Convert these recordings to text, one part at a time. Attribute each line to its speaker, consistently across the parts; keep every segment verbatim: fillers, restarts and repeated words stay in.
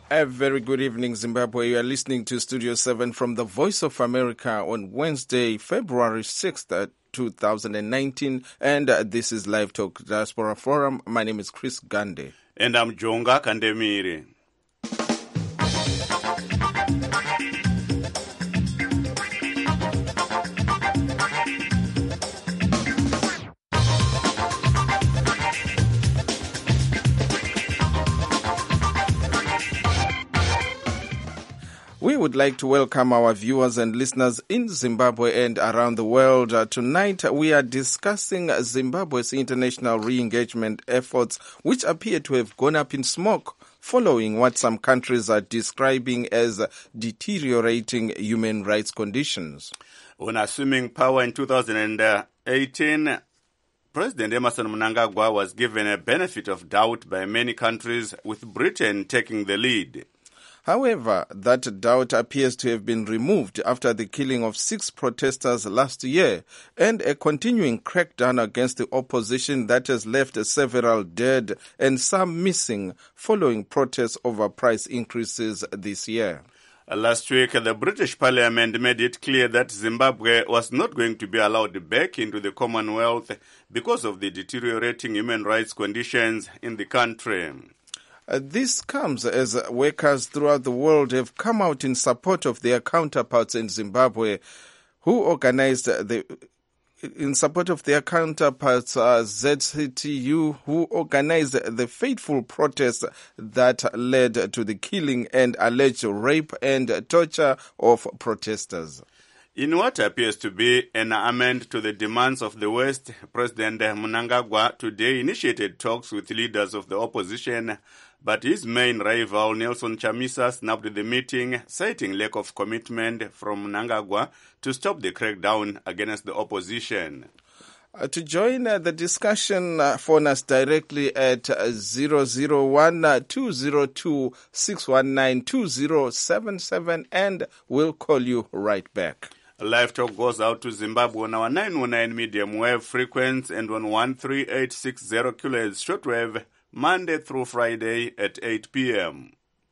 Speaker 1: A very good evening, Zimbabwe. You are listening to Studio seven from the Voice of America on Wednesday, February sixth, two thousand nineteen. And uh, this is Live Talk Diaspora Forum. My name is Chris Gande.
Speaker 2: And I'm Jonga Kandemire.
Speaker 1: We would like to welcome our viewers and listeners in Zimbabwe and around the world. Uh, tonight, we are discussing Zimbabwe's international re-engagement efforts, which appear to have gone up in smoke following what some countries are describing as deteriorating human rights conditions.
Speaker 2: When assuming power in two thousand eighteen, President Emmerson Mnangagwa was given a benefit of doubt by many countries, with Britain taking the lead.
Speaker 1: However, that doubt appears to have been removed after the killing of six protesters last year and a continuing crackdown against the opposition that has left several dead and some missing following protests over price increases this year.
Speaker 2: Last week, the British Parliament made it clear that Zimbabwe was not going to be allowed back into the Commonwealth because of the deteriorating human rights conditions in the country.
Speaker 1: Uh, this comes as workers throughout the world have come out in support of their counterparts in Zimbabwe, who organized the in support of their counterparts uh, Z C T U, who organized the fateful protests that led to the killing and alleged rape and torture of protesters.
Speaker 2: In what appears to be an amendment to the demands of the West, President Mnangagwa today initiated talks with leaders of the opposition, but his main rival, Nelson Chamisa, snapped the meeting, citing lack of commitment from Mnangagwa to stop the crackdown against the opposition.
Speaker 1: Uh, to join uh, the discussion, uh, phone us directly at uh, zero zero one, two zero two, six one nine, two zero seven seven, and we'll call you right back.
Speaker 2: Live Talk goes out to Zimbabwe on our nine one nine medium wave frequency and on one three eight six zero kilohertz shortwave, Monday through Friday at eight p.m.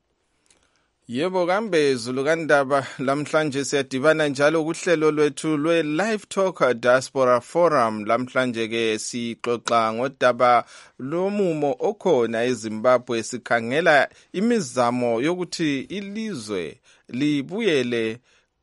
Speaker 1: Yebo kambe Zulu kandaba lamhlanje siyadibana njalo kuhlelo lwethu lwe Live Talk Diaspora Forum. Lamhlanje ke sixoxa ngodaba lomumo okhona eZimbabwe, sikhangela imizamo yokuthi ilizwe libuyele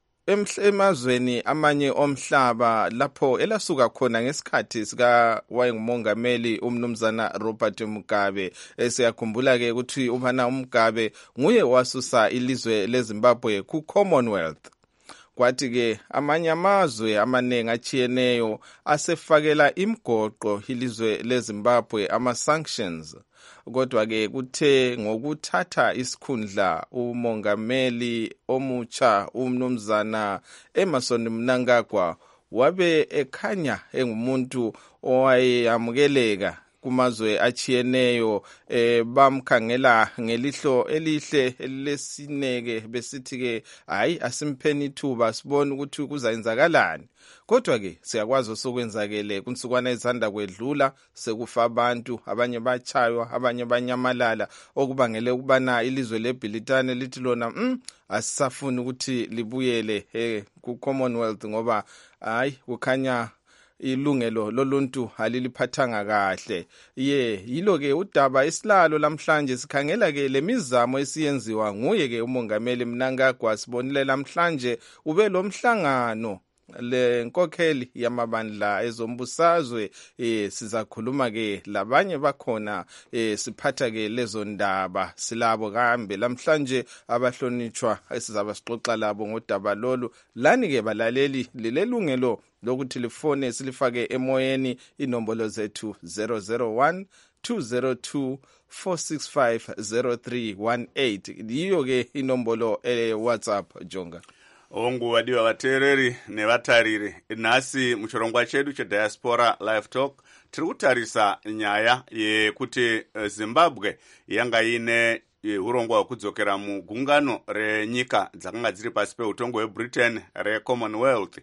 Speaker 1: emazweni amanye omhlaba lapho elasuka khona ngesikhathi sika wayengumongameli umnumzana Robert Mugabe. Esiyakhumbula ke ukuthi ubana uMugabe nguye wasusa ilizwe leZimbabwe ku Commonwealth. Kwathi ke amanye amazwe amanengi achiyeneyo asefakela imigoqo ilizwe leZimbabwe ama sanctions. Kodwa ke kuthe ngokuthatha isikhundla umongameli omutsha umnumzana Emmerson Mnangagwa wabe ekhanya engumuntu owayeyamukeleka kumazwe achiyeneyo, eh, bamkhangela ngelihlo elihle lesineke besithi ke hayi asimpheni ithuba sibone ukuthi kuzayenzakalani. Kodwa ke siyakwazi osokwenzakele kunsukwana ezanda kwedlula sekufa abantu, abanye bachaywa, abanye banyamalala, okubangele ukubana ilizwe leBritane lithi lona mm, asisafuni ukuthi libuyele eh, ku Commonwealth ngoba hayi kukhanya ilungelo loluntu aliliphathanga kahle. Ye yilo ke udaba isilalo lamhlanje sikhangela ke lemizamo esiyenziwa nguye ke umongameli Mnangagwa. Sibonile lamhlanje ube lo mhlangano le nkokheli yamabandla ezombusazwe, eh sizakhuluma ke labanye bakhona, eh siphatha ke lezo ndaba silabo kambe lamhlanje abahlonitshwa esizaba sixoxa labo ngodaba lolu. Lani ke balaleli lelelungelo lokuthi lifone silifake emoyeni, inombolo zethu zero zero one, two zero two, four six five, zero three one eight. Yiyo ke inombolo eh WhatsApp Jonga.
Speaker 2: Ongu wadiwa vatereri nevatariri. Nasi muchirongwa chedu che Diaspora Live Talk tiri kutarisa nyaya yekuti Zimbabwe yanga ine urongwa hwekudzokera mugungano renyika dzakanga dziri pasi peutongo hweBritain re Commonwealth.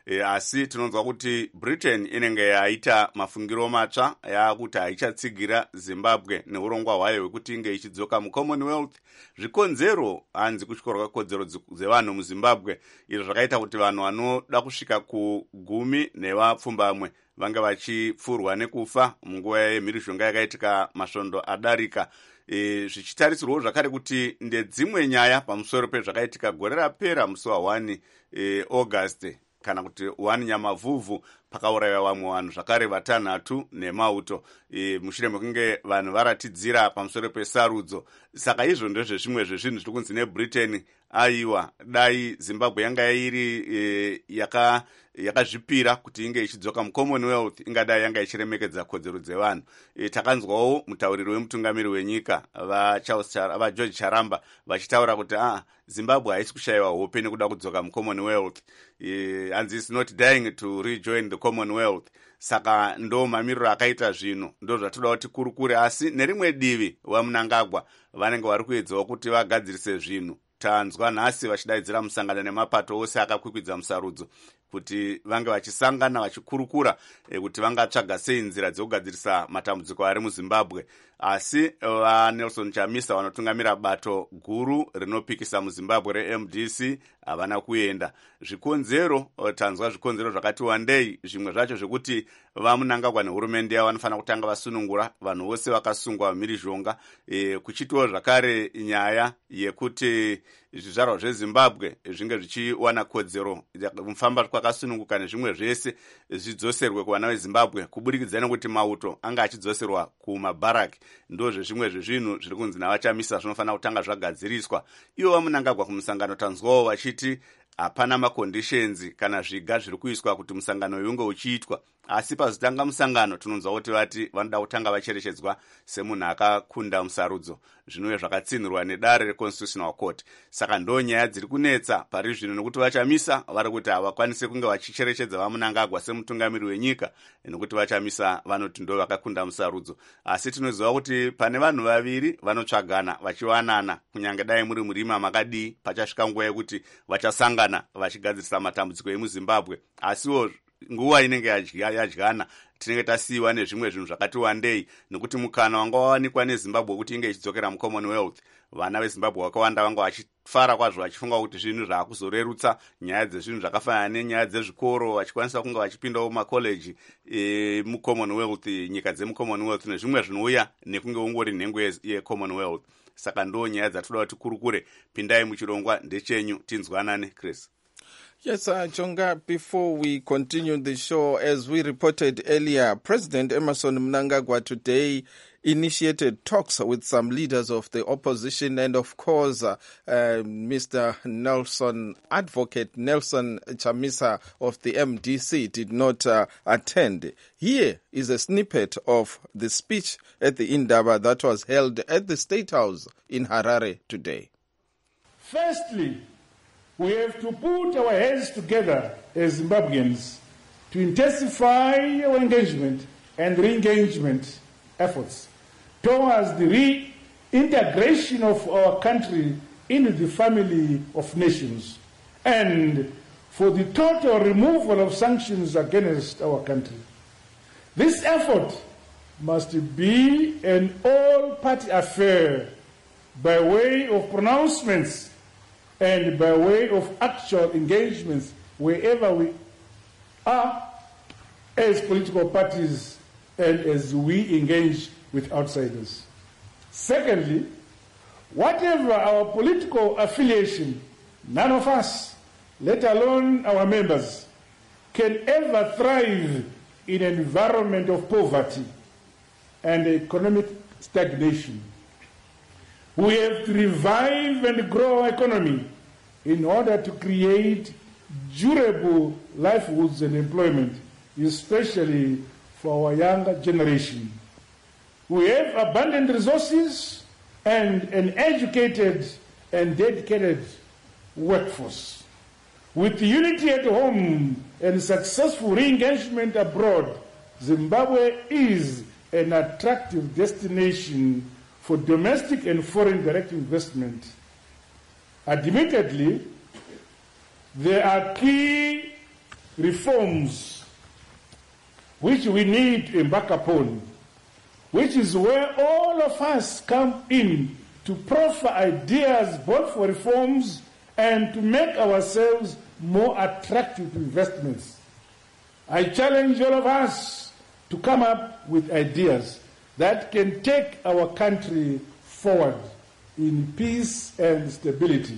Speaker 2: e, asi tinonzwa kuti Britain inenge yaita mafungiro matsva yakuti haichatsigira Zimbabwe neurongwa hwayo hwekuti inge ichidzoka muCommonwealth. Zvikonzero hanzi kutyorwa kodzero dzevanhu muZimbabwe, izvo zvakaita kuti vanhu vanoda kusvika kugumi nevapfumbamwe vange vachipfurwa nekufa munguva yemhirizhonga yakaitika masvondo adarika. E, zvichitarisirwawo zvakare kuti ndedzimwe nyaya pamusoro pezvakaitika gore rapera musi wa1 e, August kana kuti wani Nyamavhuvhu pakaurayiwa vamwe vanhu zvakare vatanhatu nemauto e, mushure mekunge vanhu varatidzira pamusoro pesarudzo. Saka izvo ndezvezvimwe zvezvinhu zviri kunzi neBritain aiwa dai Zimbabwe yanga iri e, yaka yakazvipira kuti inge ichidzoka muCommonwealth ingadai yanga ichiremekedza kodzero dzevanhu. E, takanzwawo mutauriri wemutungamiri wenyika vaGeorge Charamba vachitaura kuti ah, Zimbabwe haisi kushayiwa hope nekuda kudzoka muCommonwealth. E, hanzi is not dying to rejoin the Commonwealth. Saka ndo mamiriro akaita zvino ndo zvatoda kuti kurukure, asi nerimwe divi vaMnangagwa vanenge vari kuedzawo kuti vagadzirise zvinhu. Tanzwa nhasi vachidaidzira musangano nemapato ose akakwikwidza musarudzo kuti vange vachisangana vachikurukura e, kuti vangatsvaga sei nzira dzekugadzirisa matambudziko ari muZimbabwe. Asi vaNelson Chamisa vanotungamira bato guru rinopikisa muZimbabwe reM D C havana kuenda. Zvikonzero tanzwa zvikonzero zvakati wandei, zvimwe zvacho zvekuti vaMnangagwa nehurumende yavo vanofanira kutanga vasunungura vanhu vose vakasungwa mhirizhonga. E, kuchitiwo zvakare nyaya yekuti zvizvarwa zveZimbabwe zvinge zvichiwana kodzero mufamba kwakasununguka nezvimwe zvese zvidzoserwe kuvana veZimbabwe kuburikidza nekuti mauto anga achidzoserwa kumabharaki. Ndo zvezvimwe zvezvinhu zviri kunzi navaChamisa zvinofanira kutanga zvagadziriswa. Ivo vaMnangagwa kumusangano tanzwawo vachiti hapana maconditions kana zviga zviri kuiswa kuti musangano uyu unge uchiitwa, asi pazotanga musangano tinonzwa kuti vati vanoda kutanga vacherechedzwa semunhu akakunda musarudzo, zvinove zvakatsinirwa nedare reConstitutional Court. Saka ndo nyaya dziri kunetsa pari zvino, nekuti vaChamisa vari kuti havakwanisi kunge vachicherechedza vaMnangagwa semutungamiri wenyika nekuti vaChamisa vanoti ndo vakakunda musarudzo. Asi tinoziva kuti pane vanhu vaviri vanotsvagana vachiwanana, kunyange dai muri murima makadii, pachasvika nguva yekuti vachasangana vachigadzirisa matambudziko emuZimbabwe. Asiwo nguva inenge yadyana tinenge tasiyiwa nezvimwe zvinhu zvakati wandei, nekuti mukana wanga wawanikwa neZimbabwe kuti inge ichidzokera muCommonwealth, vana veZimbabwe vakawanda vanga vachifara kwazvo vachifunga kuti zvinhu zvakuzorerutsa nyaya dzezvinhu zvakafanana nenyaya dzezvikoro, vachikwanisa kunge vachipindawo mumakoleji e, muCommonwealth, nyika dzemuCommonwealth nezvimwe zvinouya nekunge ungori nhengo yeCommonwealth. Saka ndo nyaya dzatoda kuti kurukure. Pindai muchirongwa, ndechenyu, tinzwanane Chris.
Speaker 1: Yes, uh, Jonga, before we continue the show, as we reported earlier, President Emmerson Mnangagwa today initiated talks with some leaders of the opposition, and of course, uh, uh, Mister Nelson, Advocate Nelson Chamisa of the M D C did not uh, attend. Here is a snippet of the speech at the Indaba that was held at the State House in Harare today.
Speaker 3: Firstly, we have to put our heads together as Zimbabweans to intensify our engagement and re-engagement efforts towards the reintegration of our country into the family of nations and for the total removal of sanctions against our country. This effort must be an all-party affair by way of pronouncements and by way of actual engagements wherever we are as political parties and as we engage with outsiders. Secondly, whatever our political affiliation, none of us, let alone our members, can ever thrive in an environment of poverty and economic stagnation. We have to revive and grow our economy in order to create durable livelihoods and employment, especially for our younger generation. We have abundant resources and an educated and dedicated workforce. With unity at home and successful re-engagement abroad, Zimbabwe is an attractive destination for domestic and foreign direct investment. Admittedly, there are key reforms which we need to embark upon, which is where all of us come in to proffer ideas both for reforms and to make ourselves more attractive to investments. I challenge all of us to come up with ideas that can take our country forward in peace and stability.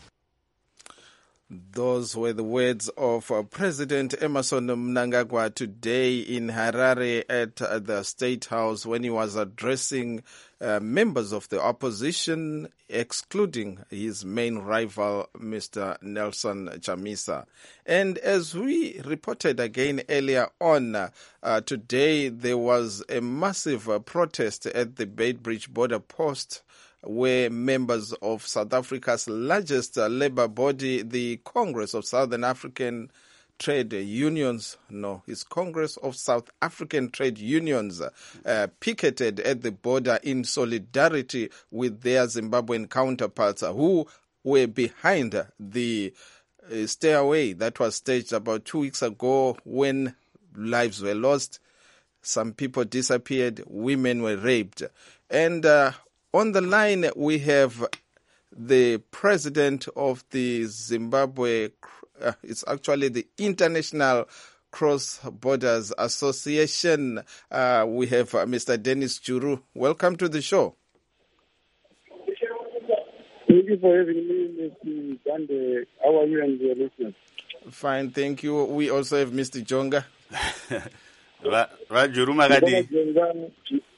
Speaker 1: Those were the words of uh, President Emmerson Mnangagwa today in Harare at uh, the State House when he was addressing uh, members of the opposition, excluding his main rival, Mister Nelson Chamisa. And as we reported again earlier on, uh, uh, today there was a massive uh, protest at the Beitbridge border post, where members of South Africa's largest uh, labor body, the Congress of Southern African Trade Unions, no, it's Congress of South African Trade Unions, uh, picketed at the border in solidarity with their Zimbabwean counterparts uh, who were behind the uh, stairway that was staged about two weeks ago when lives were lost, some people disappeared, women were raped. And uh, on the line, we have the president of the Zimbabwe, uh, it's actually the International Cross Borders Association. Uh, we have uh, Mister Dennis Juru. Welcome to the show.
Speaker 4: Thank you for having me, Mister Gande. How are you and your listeners?
Speaker 1: Fine, thank you. We also have Mister Jonga.
Speaker 2: Rajuru Magadi.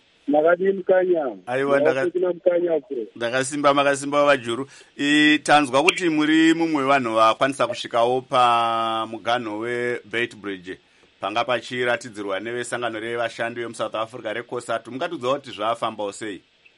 Speaker 2: Aiwa ndakasimba makasimba vajuru. Tanzwa kuti muri mumwe vanhu vakwanisa kusvikawo pamuganho weBeitbridge panga pachiratidzirwa nevesangano revashandi vemuSouth Africa reCOSATU. Mungatudzawo kuti zvafambawo sei?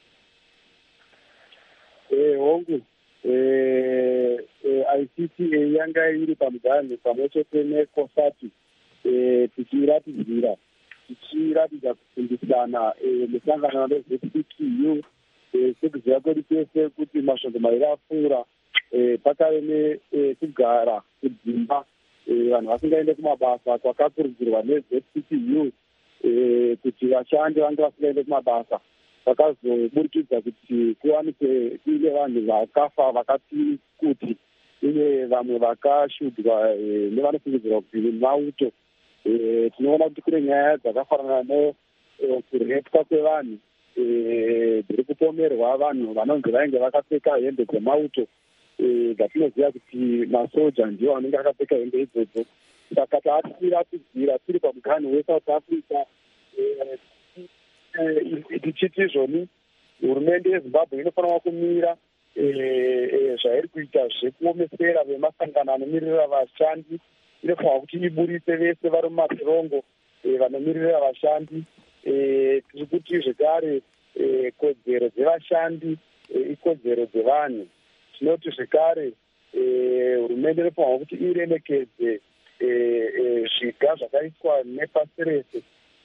Speaker 4: Eh hongu eh I C T A yanga iri pamuganho pamwechete neCOSATU eh tichiratidzira tichiratidza kufundisana musangano wezV C T U sekuziva kwedu kwese kuti masvondo mairi apfuura pakave nekugara kudzimba vanhu vasingaende kumabasa kwakakurudzirwa neV C T U kuti vashandi vange vasingaende kumabasa. Vakazoburikidza kuti kuwanikwe kuine vanhu vakafa vakati kuti uye vamwe vakashudwa nevanofungidzirwa kuti mauto. Tinoona kuti kune nyaya dzakafanana nekurepwa kwevanhu dziri kupomerwa vanhu vanonzi vainge vakapfeka hembe dzemauto dzatinoziva kuti masoja ndiwo anenge akapfeka hembe idzodzo. Saka tatiratidzira tiri pamuganho weSouth Africa tichiti izvoni hurumende yeZimbabwe inofanira kumira zvairi kuita zvekuomesera vemasangano anomirira vashandi. Inofanira kuti iburitse vese vari mumatirongo vanomirira vashandi. Tiri kuti zvekare kodzero dzevashandi ikodzero dzevanhu. Tinoti zvekare hurumende inofanira kuti iremekedze zviga zvakaiswa nepasi rese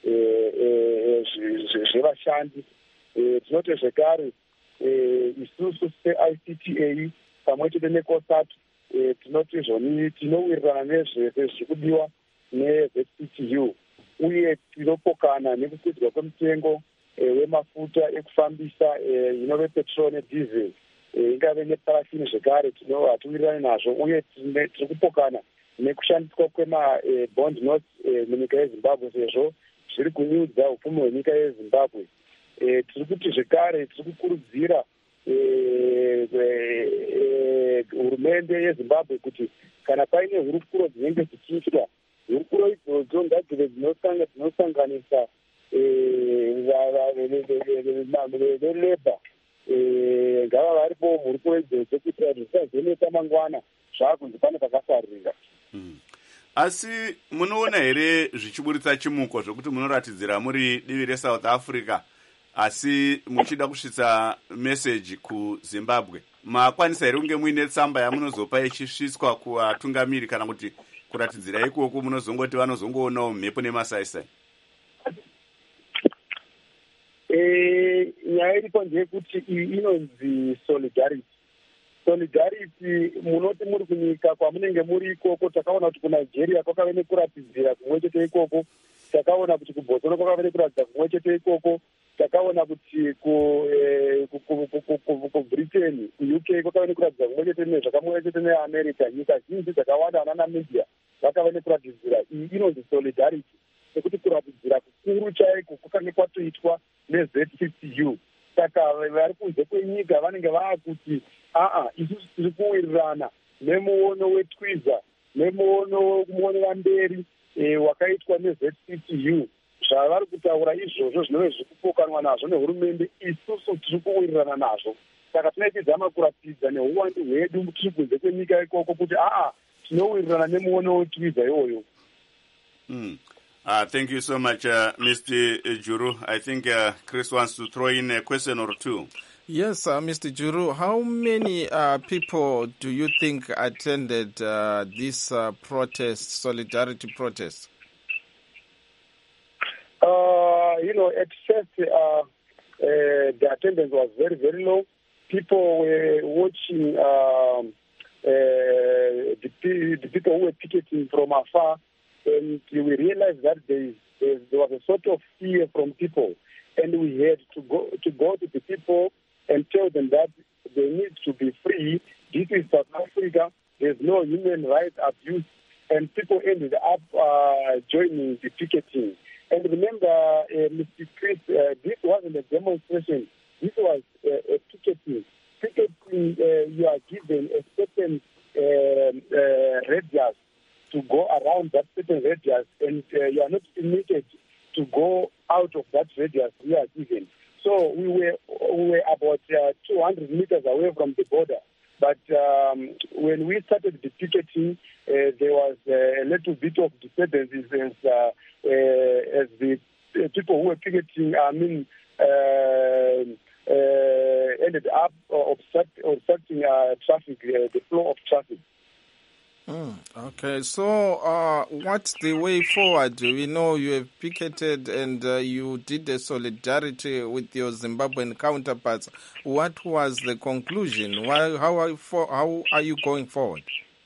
Speaker 4: zvevashandi. Tinoti zvekare isusu se-I C T A pamwe chete neCOSATU tinoti zvoni tinowirirana nezvese zvirikudiwa neV C T U uye tinopokana nekukwidzwa kwemutengo wemafuta ekufambisa inove petrol nediesel ingave neparafini zvekare hatiwirirani nazvo uye tiri kupokana nekushandiswa kwemabond notes munyika yeZimbabwe sezvo zviri kunyudza upfumi hwenyika yeZimbabwe. Tiri kuti zvekare tiri kukurudzira hurumende yeZimbabwe kuti kana paine hurukuro dzinenge dzichiitwa, hurukuro idzodzo ngadzive dzinosanganisa veleba ngava varipo hurukuro idzodzo kuitira kuti zvisazonetsa mangwana zvaakunzi pane pakasarira.
Speaker 2: Asi munoona here zvichiburitsa chimuko zvokuti munoratidzira muri divi reSouth Africa asi muchida kusvitsa meseji kuZimbabwe? Makwanisa here kunge muine tsamba yamunozopa ichisviswa kuvatungamiri kana kuti kuratidzira ikoko munozongoti vanozongoonawo mhepo nemasaisai?
Speaker 4: Nyaya iripo ndeyekuti iyi inonzi solidarity. Solidarity inoita kuti kana paine hurukuro dzinenge dzichiitwa, hurukuro idzodzo ngadzive dzinosanganisa veleba ngava varipo hurukuro idzodzo kuitira kuti zvisazonetsa mangwana zvaakunzi pane pakasarira. Asi munoona here zvichiburitsa chimuko zvokuti munoratidzira muri divi reSouth Africa asi muchida kusvitsa meseji kuZimbabwe? Makwanisa here kunge muine tsamba yamunozopa ichisviswa kuvatungamiri kana kuti kuratidzira ikoko munozongoti vanozongoonawo mhepo nemasaisai? solidarity munoti muri kunyika kwamunenge muri ikoko takaona kuti kunigeria kwakave nekuratidzira kumwe chete ikoko, takaona kuti kuBotswana kwakave nekuratidza kumwe chete ikoko, takaona kuti kubritain kuuk kwakave nekuratidza kumwe chete nezvakamwe chete neamerica. Nyika zhinji dzakawanda ana namibia vakave nekuratidzira. Iyi inonzi solidarity, nekuti kuratidzira kukuru chaiko kwakange kwatoitwa neZ C C U. Saka vari kunze kwenyika vanenge vaakuti aa isusu tiri kuwirirana nemuono weTwiza, nemuono kumuonera mberi wakaitwa neZ C C U. Zvavari kutaura izvozvo zvinove zviri kupokanwa nazvo nehurumende, isusu tiri kuwirirana nazvo. Saka tinoitizama kuratidza neuwandu hwedu tiri kunze kwenyika ikoko kuti aa tinowirirana nemuono weTwiza iwoyo.
Speaker 2: Mm. Uh, thank you so much, uh, Mister Juru. I think uh, Chris wants to throw in a question or two.
Speaker 1: Yes, uh, Mister Juru, how many uh, people do you think attended uh, this uh, protest, solidarity protest?
Speaker 4: Uh, you know, at first, uh, uh, the attendance was very, very low. People were watching um, uh, the, the people who were picketing from afar. And we realized that there, is, there was a sort of fear from people, and we had to go to go to the people and tell them that they need to be free. This is South Africa. There's no human rights abuse, and people ended up uh, joining the picketing. And remember, uh, Mister Chris, uh, this wasn't a demonstration. This was uh, a picketing. Picketing, uh, you are given a certain uh, uh, radius to go around that certain radius, and uh, you are not permitted to go out of that radius we are given. So we were we were about uh, two hundred meters away from the border. But um, when we started the picketing, uh, there was uh, a little bit of disturbances as, uh, uh, as the uh, people who were picketing, I mean, uh, uh, ended up obstruct, obstructing uh, traffic, uh, the flow of traffic.
Speaker 1: Mm, okay, so uh, what's the way forward? We know you have picketed and uh, you did a solidarity with your Zimbabwean counterparts. What was the conclusion? Why, how, are you for, how are you going forward?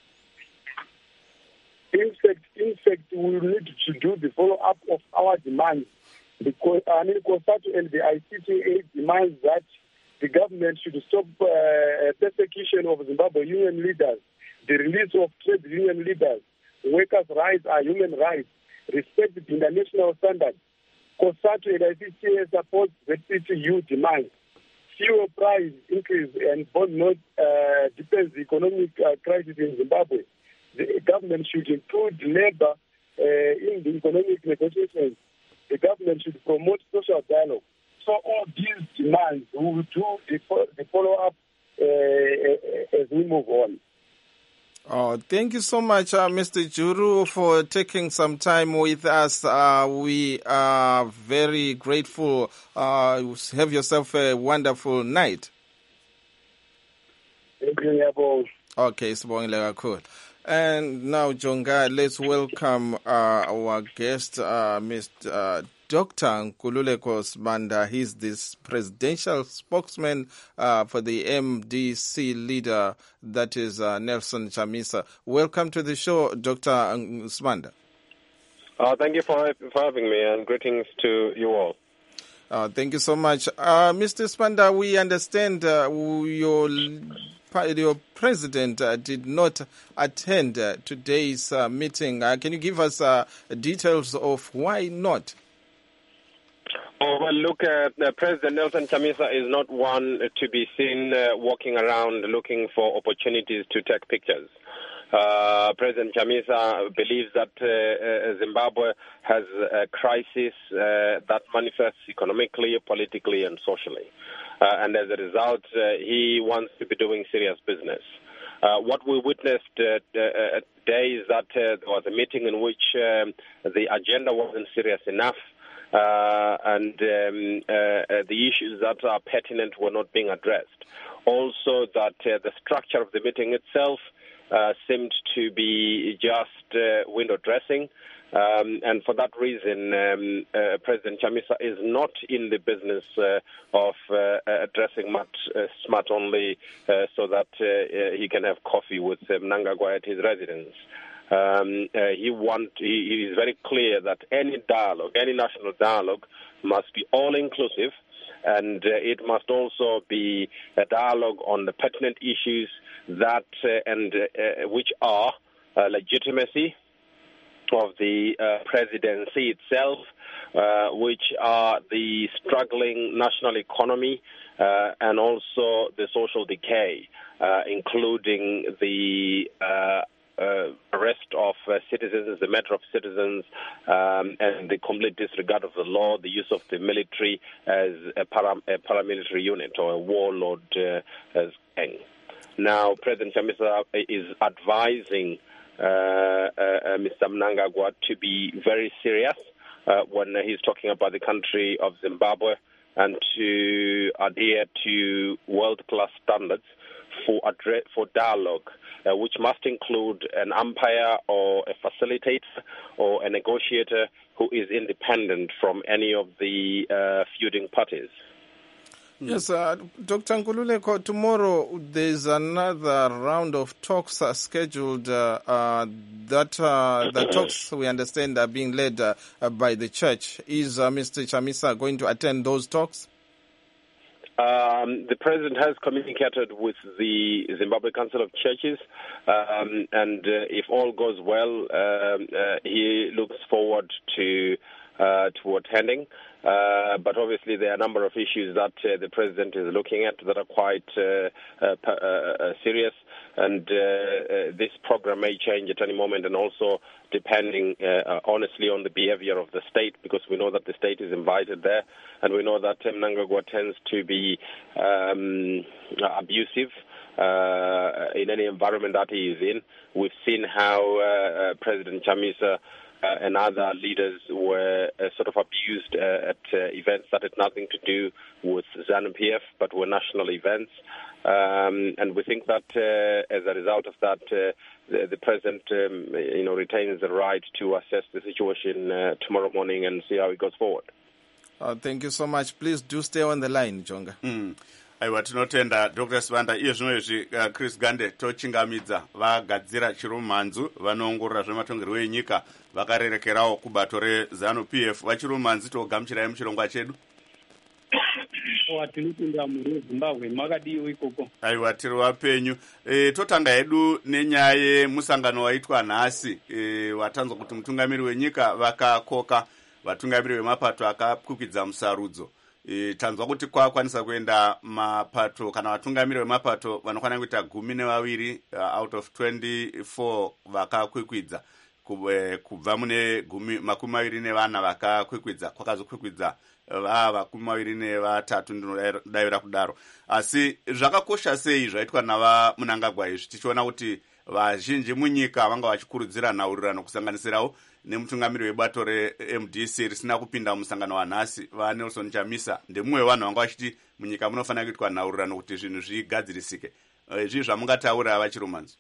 Speaker 4: In fact, in fact, we will need to do the follow-up of our demands. Because I mean, COSATU and the I C T A demands that the government should stop uh, persecution of Zimbabwe union leaders, the release of trade union leaders, workers' rights are human rights, respect the international standards. COSATU and I C T A supports the Z C C U demands. Fuel price increase and bond note uh, depends the economic uh, crisis in Zimbabwe. The government should include labor uh, in the economic negotiations. The government should promote social dialogue. So all these demands, we will do the, the follow-up uh, as we move on.
Speaker 1: Oh, thank you so much, uh, Mister Juru, for taking some time with us. Uh, we are very grateful. Uh, have yourself a wonderful night.
Speaker 4: Thank you, Yabo.
Speaker 1: Okay, sibongile kakhulu. And now, Jonga, let's welcome uh, our guest, uh, Mister Uh, Doctor Nkululeko Sibanda. He's this presidential spokesman uh, for the M D C leader, that is uh, Nelson Chamisa. Welcome to the show, Doctor Sibanda.
Speaker 5: Uh, thank you for, for having me, and greetings to you all.
Speaker 1: Uh, thank you so much. Uh, Mister Sibanda, we understand uh, your your president uh, did not attend uh, today's uh, meeting. Uh, can you give us uh, details of why not?
Speaker 5: Oh, well, look, uh, uh, President Nelson Chamisa is not one to be seen uh, walking around looking for opportunities to take pictures. Uh, President Chamisa believes that uh, uh, Zimbabwe has a crisis uh, that manifests economically, politically, and socially. Uh, and as a result, uh, he wants to be doing serious business. Uh, what we witnessed uh, uh, today is that uh, there was a meeting in which um, the agenda wasn't serious enough. Uh, and um, uh, the issues that are pertinent were not being addressed. Also, that uh, the structure of the meeting itself uh, seemed to be just uh, window dressing. Um, and for that reason, um, uh, President Chamisa is not in the business uh, of uh, addressing Mat, uh, Smart only uh, so that uh, uh, he can have coffee with uh, Mnangagwa at his residence. Um, uh, he, want, he, he is very clear that any dialogue, any national dialogue, must be all-inclusive, and uh, it must also be a dialogue on the pertinent issues that uh, and uh, which are uh, legitimacy of the uh, presidency itself, uh, which are the struggling national economy uh, and also the social decay, uh, including the uh, uh, arrest of uh, citizens, the matter of citizens, um, and the complete disregard of the law, the use of the military as a, para- a paramilitary unit or a warlord uh, as gang. Now, President Chamisa is advising Uh, uh, Mister Mnangagwa to be very serious uh, when he's talking about the country of Zimbabwe and to adhere to world-class standards for address, for dialogue, uh, which must include an umpire or a facilitator or a negotiator who is independent from any of the uh, feuding parties.
Speaker 1: Yes, uh, Doctor Nkululeko, tomorrow there's another round of talks uh, scheduled. Uh, uh, that uh, the talks, we understand, are being led uh, uh, by the church. Is uh, Mister Chamisa going to attend those talks?
Speaker 5: Um, the president has communicated with the Zimbabwe Council of Churches, um, and uh, if all goes well, um, uh, he looks forward to uh, to attending. Uh, but obviously there are a number of issues that uh, the president is looking at that are quite uh, uh, uh, serious, and uh, uh, this program may change at any moment, and also depending uh, honestly on the behavior of the state, because we know that the state is invited there, and we know that Mnangagwa tends to be um, abusive uh, in any environment that he is in. We've seen how uh, uh, President Chamisa Uh, and other leaders were uh, sort of abused uh, at uh, events that had nothing to do with ZANU-P F, but were national events. Um, and we think that uh, as a result of that, uh, the, the president, um, you know, retains the right to assess the situation uh, tomorrow morning and see how it goes forward.
Speaker 1: Uh, thank you so much. Please do stay on the line, Jonga.
Speaker 2: Mm. aiwa tinotenda Doctor Sibanda. Iye zvino izvi uh, Chris Gande tochingamidza vagadzira chirumhanzu vanoongorora zvematongerwo enyika vakarerekerawo kubato reZANU-P F. Vachirumhanzi togamuchirai muchirongwa chedu.
Speaker 6: Watinotenda muri Zimbabwe makadiyo ikoko.
Speaker 2: Aiwa tiri wapenyu. E, totanga hedu nenyaya yemusangano waitwa nhasi e, watanzwa kuti mutungamiri wenyika vakakoka vatungamiri vemapato akakwikidza musarudzo. E, tanzwa kuti kwakwanisa kuenda mapato kana vatungamiri vemapato vanokwana kuita gumi nevaviri uh, out of twenty-four vakakwikwidza kubva mune gumi makumi maviri nevana vakakwikwidza kwakazokwikwidza vava makumi maviri nevatatu ndinodavira kudaro. Asi zvakakosha sei zvaitwa nava Mnangagwa izvi tichiona kuti vazhinji munyika vanga vachikurudzira nhaurirano kusanganisirawo nemutungamiri webato re-M D C risina kupinda musangano wanhasi vaNelson Chamisa. Ndemumwe wevanhu vanga vachiti munyika munofanira kuitwa nhaurirano kuti zvinhu zvigadzirisike. Izvi zvamungataura vachirumanzi?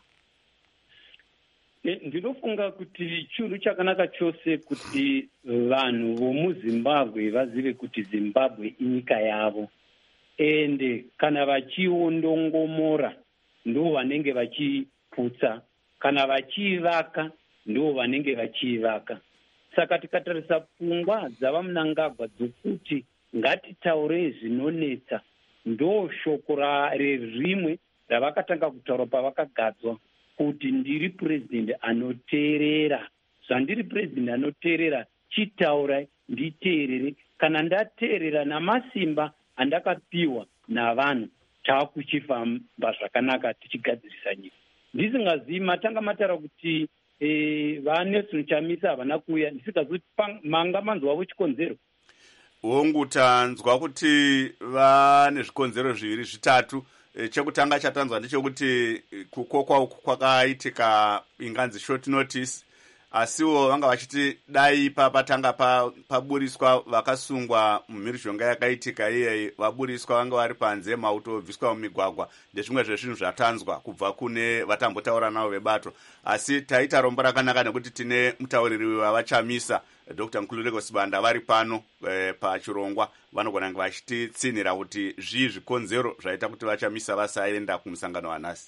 Speaker 6: Ndinofunga kuti chinhu chakanaka chose kuti vanhu vomuZimbabwe vazive kuti Zimbabwe inyika yavo, ende kana vachiondongomora ndo vanenge vachiputsa, kana vachivaka ndo vanenge vachivaka. Saka tikatarisa pfungwa dzava Mnangagwa dzokuti ngatitaure zvinonetsa, ndo shoko rerimwe ravakatanga kutaura pavakagadzwa kuti ndiri president anoteerera. Zvandiri president anoteerera, chitaura nditeerere. Kana ndateerera namasimba andakapiwa navanhu, taakuchifamba zvakanaka tichigadzirisa nyika. Ndisingazivi matanga mataura kuti eh, vaNelson Chamisa havana kuuya, ndisingazivi manga manzwavo chikonzero.
Speaker 2: Wongutanzwa kuti vane zvikonzero zviviri zvitatu. Chekutanga chatanzwa ndechekuti kukokwa uku kwakaitika inganzi short notice, asiwo vanga vachiti dai papatanga paburiswa vakasungwa mumhirizhonga yakaitika iyeyi, vaburiswa vanga vari panze, mauto obviswa mumigwagwa, ndezvimwe zvezvinhu zvatanzwa kubva kune vatambotaura navo vebato. Asi taita rombo rakanaka nekuti tine mutauriri wavachamisa Doctor Nkululeko Sibanda vari pano e, pachirongwa, vanogona kunge vachititsinhira kuti zvii zvikonzero zvaita kuti vachamisa vasaenda kumusangano wanhasi.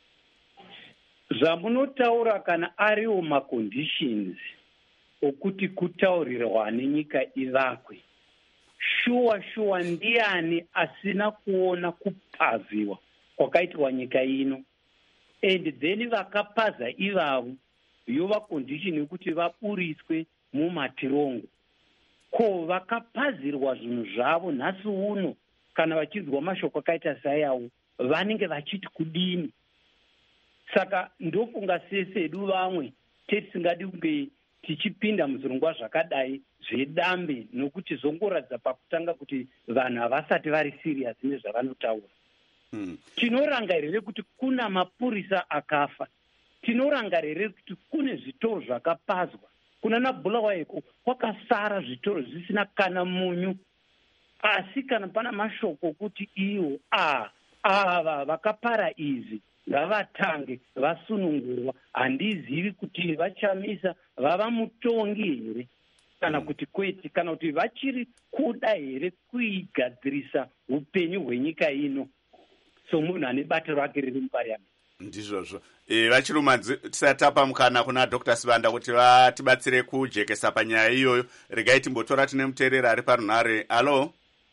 Speaker 6: Zvamunotaura kana ariwo maconditions okuti kutaurirwane nyika ivakwe, shuwa shuwa ndiani asina kuona kupaziwa kwakaitwa nyika ino, and then vakapaza ivavo yova condition yekuti vaburiswe mumatirongo. Ko vakapazirwa zvinhu zvavo nhasi uno, kana vachizwa mashoko akaita sayawo, vanenge vachiti kudini? Saka ndofunga sesedu vamwe tetisingadi kunge tichipinda muzvirongwa zvakadai zvedambe, nokuti zongoratidza pakutanga kuti vanhu havasati vari serious nezvavanotaura. Hmm. Tinorangarire kuti kuna mapurisa akafa, tinorangarire kuti kune zvitoro zvakapazwa, kuna naBulawayo kwakasara zvitoro zvisina kana munyu. Asi kana pana mashoko kuti iwo a ava vakapara izvi ngavatange vasunungurwa, handizivi kuti vachamisa vava mutongi here kana kuti kwete, kana kuti vachiri kuda here kuigadzirisa upenyu hwenyika ino somunhu ane bato rake riri mupariamendi.
Speaker 2: Ndizvozvo e, vachirumadzi tisatapa mukana kuna Doctor Sibanda kuti vatibatsire kujekesa panyaya iyoyo. Regai timbotora tine muteerera ari parunhare. Alo,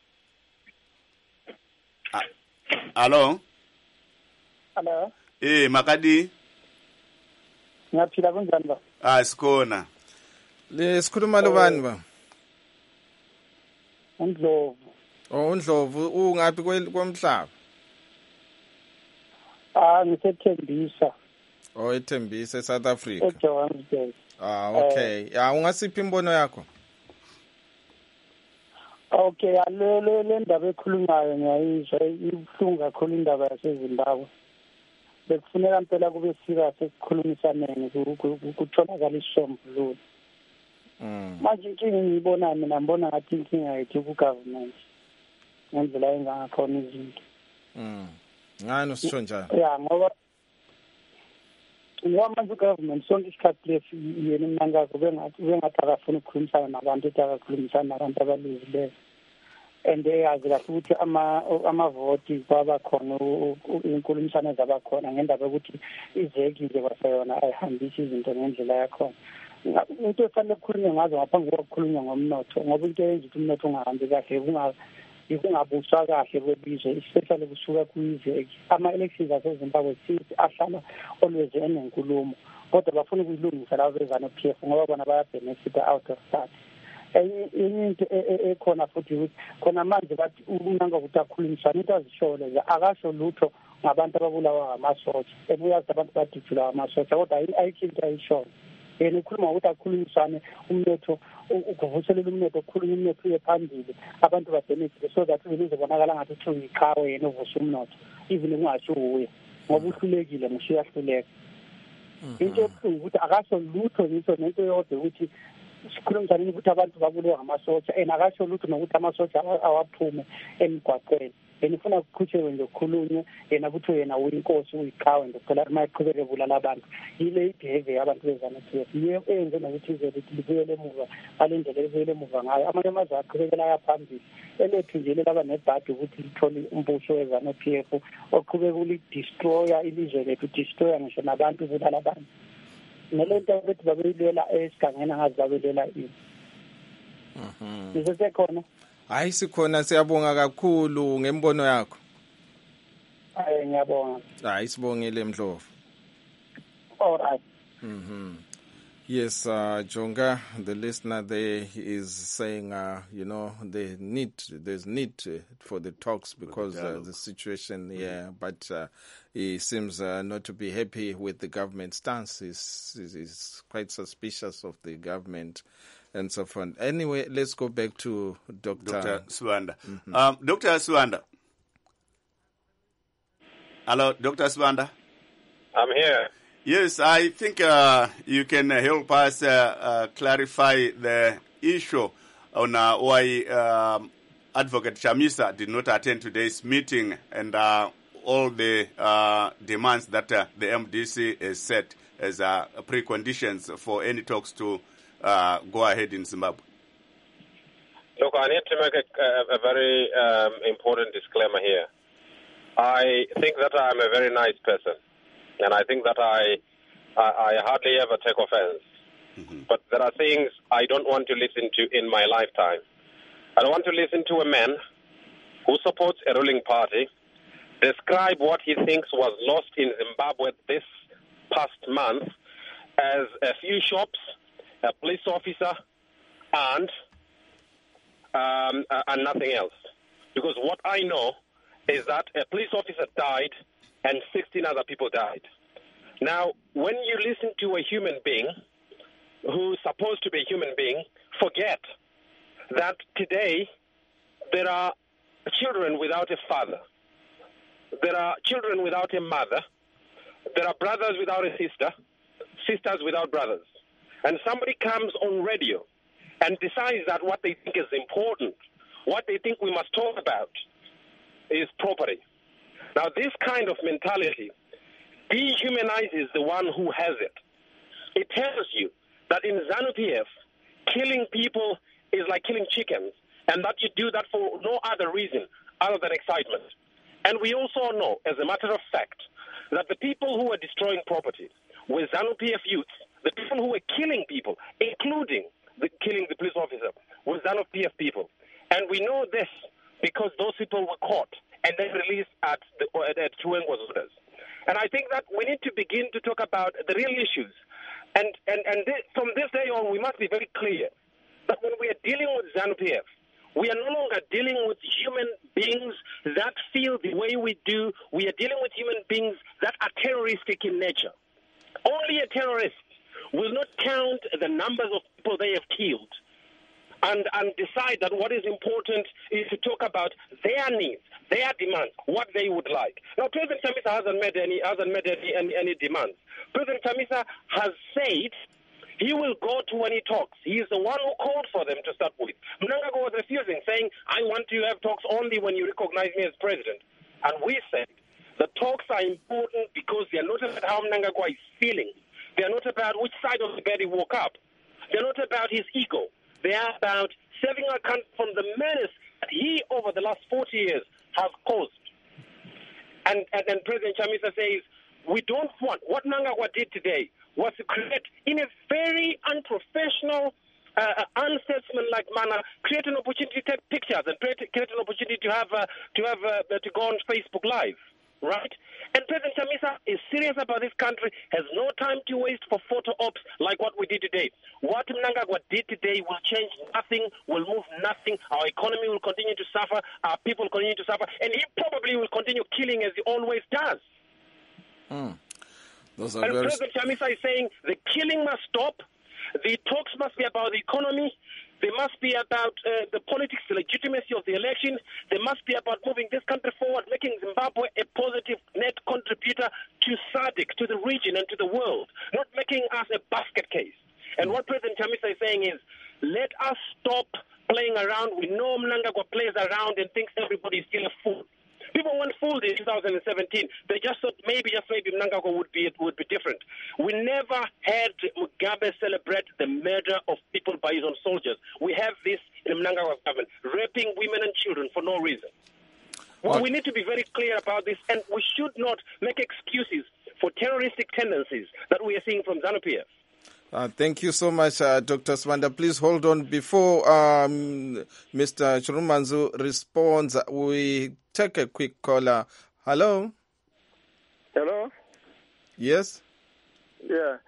Speaker 2: alo.
Speaker 7: Hello.
Speaker 2: Eh, makadi?
Speaker 7: Ngiyaphila kunjani ba?
Speaker 2: Ah, sikhona.
Speaker 1: Le sikhuluma lo bani ba?
Speaker 7: uNdlovu.
Speaker 1: Oh, uNdlovu ungapi kwemhlaba?
Speaker 7: Ah, ngisethembisa.
Speaker 1: Oh, eThembisa eSouth Africa.
Speaker 7: eJohannesburg.
Speaker 1: Ah, okay. Ya ungasiphi imbono yakho?
Speaker 7: Okay, alele le ndaba ekhulunywayo ngiyayizwa, ibuhlungu kakhulu indaba yaseZimbabwe. Bekufuneka impela kube serious ekukhulumisaneni kutholakala isisombululo.
Speaker 1: Mm.
Speaker 7: Manje inkinga ngiyibona mina, ngibona ngathi inkinga yethu ku-government ngendlela engakhona izinto.
Speaker 1: Mm. Ngani usisho njalo?
Speaker 7: Ya, ngoba ngoba manje u-government sonke isikhathi lesi yena Mnangagwa bengathi bengathi akafuna ukukhulumisana nabantu, ethi akakhulumisana nabantu abaluzileyo. And eyazi kahle ukuthi amavoti kwaba khona inkulumisana zaba khona ngendaba yokuthi izeki nje kwaseyona ayihambisi izinto ngendlela yakhona. Into efanele ukukhulunywa ngazo ngaphambi kokukhulunywa ngomnotho, ngoba into eyenza ukuthi umnotho ungahambi kahle kungabuswa kahle kwebizwe, especially kusuka kwizeki. Ama-elections aseZimbabwe sithi ahlala always enenkulumo, kodwa bafuna ukuyilungisa labo bezanu-P F ngoba bona bayabhenefita out of that. Enye into ekhona futhi ukuthi khona manje bathi uMnangagwa ukuthi akhulumisane, into azishole nje akasho lutho ngabantu ababulawa amasotsha. Ebuyazi abantu badijula amasotsha, kodwa ayikho into ayisholo. Yena ukhuluma ukuthi akhulumisane umnotho, ukuvuselela umnotho, ukukhuluma umnotho uye phambili, abantu babhenefite, so that uzobonakala ngathi uthi uyiqhawe yena uvusa umnotho, even ungasho uye ngoba uhlulekile ngisho uyahluleka. Into ebuhlungu ukuthi akasho lutho ngisho nento yodwa ukuthi sikhulumisane ukuthi abantu babulewe ngamasotsha, and akasho lutho nokuthi amasotsha awaphume emgwaqweni. Yena ufuna kuqhutshelwe nje kukhulunywe, yena kuthi yena uyinkosi uyiqhawe nje phela mayiqhubeke bulala abantu. Yile ibehavior yabantu bezanu-P F yiyo eyenze nokuthi izwe libuyele emuva ngale ndlela libuyele emuva ngayo. Amanye amazwe aqhubekela ayaphambili, elethu nje lelaba nebhadi ukuthi lithole umbuso wezanu-P F oqhubeka ulidestroya ilizwe lethu, destroya ngisho nabantu, bulala abantu. Nelento ukuthi babeyilwela esigangeni angazi babelela ini. Mhm. Isesekhona?
Speaker 1: Hayi sikhona, siyabonga kakhulu ngembono yakho.
Speaker 7: Hayi ngiyabonga.
Speaker 1: Hayi sibongele Mdlovu.
Speaker 7: All right.
Speaker 1: Mhm. Yes, uh, Jonga, the listener there is saying, uh, you know, they need, there's need for the talks because uh, the situation, mm-hmm. yeah, but uh, he seems uh, not to be happy with the government stance. He's, he's quite suspicious of the government and so on. Anyway, let's go back to Doctor
Speaker 2: Doctor Sibanda.
Speaker 1: Mm-hmm.
Speaker 2: Um, Doctor Sibanda. Hello, Doctor Sibanda.
Speaker 5: I'm here.
Speaker 2: Yes, I think uh, you can help us uh, uh, clarify the issue on uh, why um, Advocate Chamisa did not attend today's meeting and uh, all the uh, demands that uh, the M D C has set as uh, preconditions for any talks to uh, go ahead in Zimbabwe.
Speaker 5: Look, I need to make a, a, a very um, important disclaimer here. I think that I'm a very nice person, and I think that I, I, I hardly ever take offense. Mm-hmm. But there are things I don't want to listen to in my lifetime. I don't want to listen to a man who supports a ruling party describe what he thinks was lost in Zimbabwe this past month as a few shops, a police officer, and um, uh, and nothing else. Because what I know is that a police officer died and sixteen other people died. Now, when you listen to a human being who's supposed to be a human being, forget that today there are children without a father. There are children without a mother. There are brothers without a sister, sisters without brothers. And somebody comes on radio and decides that what they think is important, what they think we must talk about, is property. Now, this kind of mentality dehumanizes the one who has it. It tells you that in ZANU-P F, killing people is like killing chickens, and that you do that for no other reason other than excitement. And we also know, as a matter of fact, that the people who were destroying property were ZANU-P F youths. The people who were killing people, including the killing the police officer, were ZANU-P F people. And we know this because those people were caught and then released at the at Chiwengo's orders. And I think that we need to begin to talk about the real issues. And and and this, from this day on, we must be very clear that when we are dealing with ZANU-P F, we are no longer dealing with human beings that feel the way we do. We are dealing with human beings that are terroristic in nature. Only a terrorist will not count the numbers of people they have killed and, and decide that what is important is to talk about their needs, their demands, what they would like. Now, President Chamisa hasn't made any hasn't made any, any, any demands. President Chamisa has said he will go to any talks. He is the one who called for them to start with. Mnangagwa was refusing, saying, I want to have talks only when you recognize me as president. And we said the talks are important because they are not about how Mnangagwa is feeling. They are not about which side of the bed he woke up. They are not about his ego. They are about saving our country from the menace that he, over the last forty years, has caused. And, and, and President Chamisa says, we don't want, what Mnangagwa did today was to create, in a very unprofessional, uh, unstatesmanlike manner, create an opportunity to take pictures and create, create an opportunity to have uh, to have uh, to go on Facebook Live, right? And President Chamisa is serious about this country, has no time to waste for photo ops like what we did today. What Mnangagwa did today will change nothing, will move nothing. Our economy will continue to suffer, our people will continue to suffer, and he probably will continue killing as he always does.
Speaker 1: Hmm. Those are
Speaker 5: and
Speaker 1: very...
Speaker 5: President Chamisa is saying the killing must stop, the talks must be about the economy, they must be about uh, the politics, the legitimacy of the election, they must be about moving this country forward, making Zimbabwe a positive net contributor to SADC, to the region and to the world, not making us a basket case. And what President Chamisa is saying is, let us stop playing around. We know Mnangagwa plays around and thinks everybody is still a fool. People weren't fooled in two thousand seventeen. They just thought maybe, just maybe Mnangagwa would be would be different. We never had Mugabe celebrate the murder of people by his own soldiers. We have this in Mnangagwa's government, raping women and children for no reason. Well, we need to be very clear about this, and we should not make excuses for terroristic tendencies that we are seeing from ZANU-P F.
Speaker 1: Uh, thank you so much, uh, Doctor Sibanda. Please hold on. Before um, Mister Chirumanzu responds, we take a quick caller. Hello?
Speaker 8: Hello?
Speaker 1: Yes?
Speaker 8: Yeah.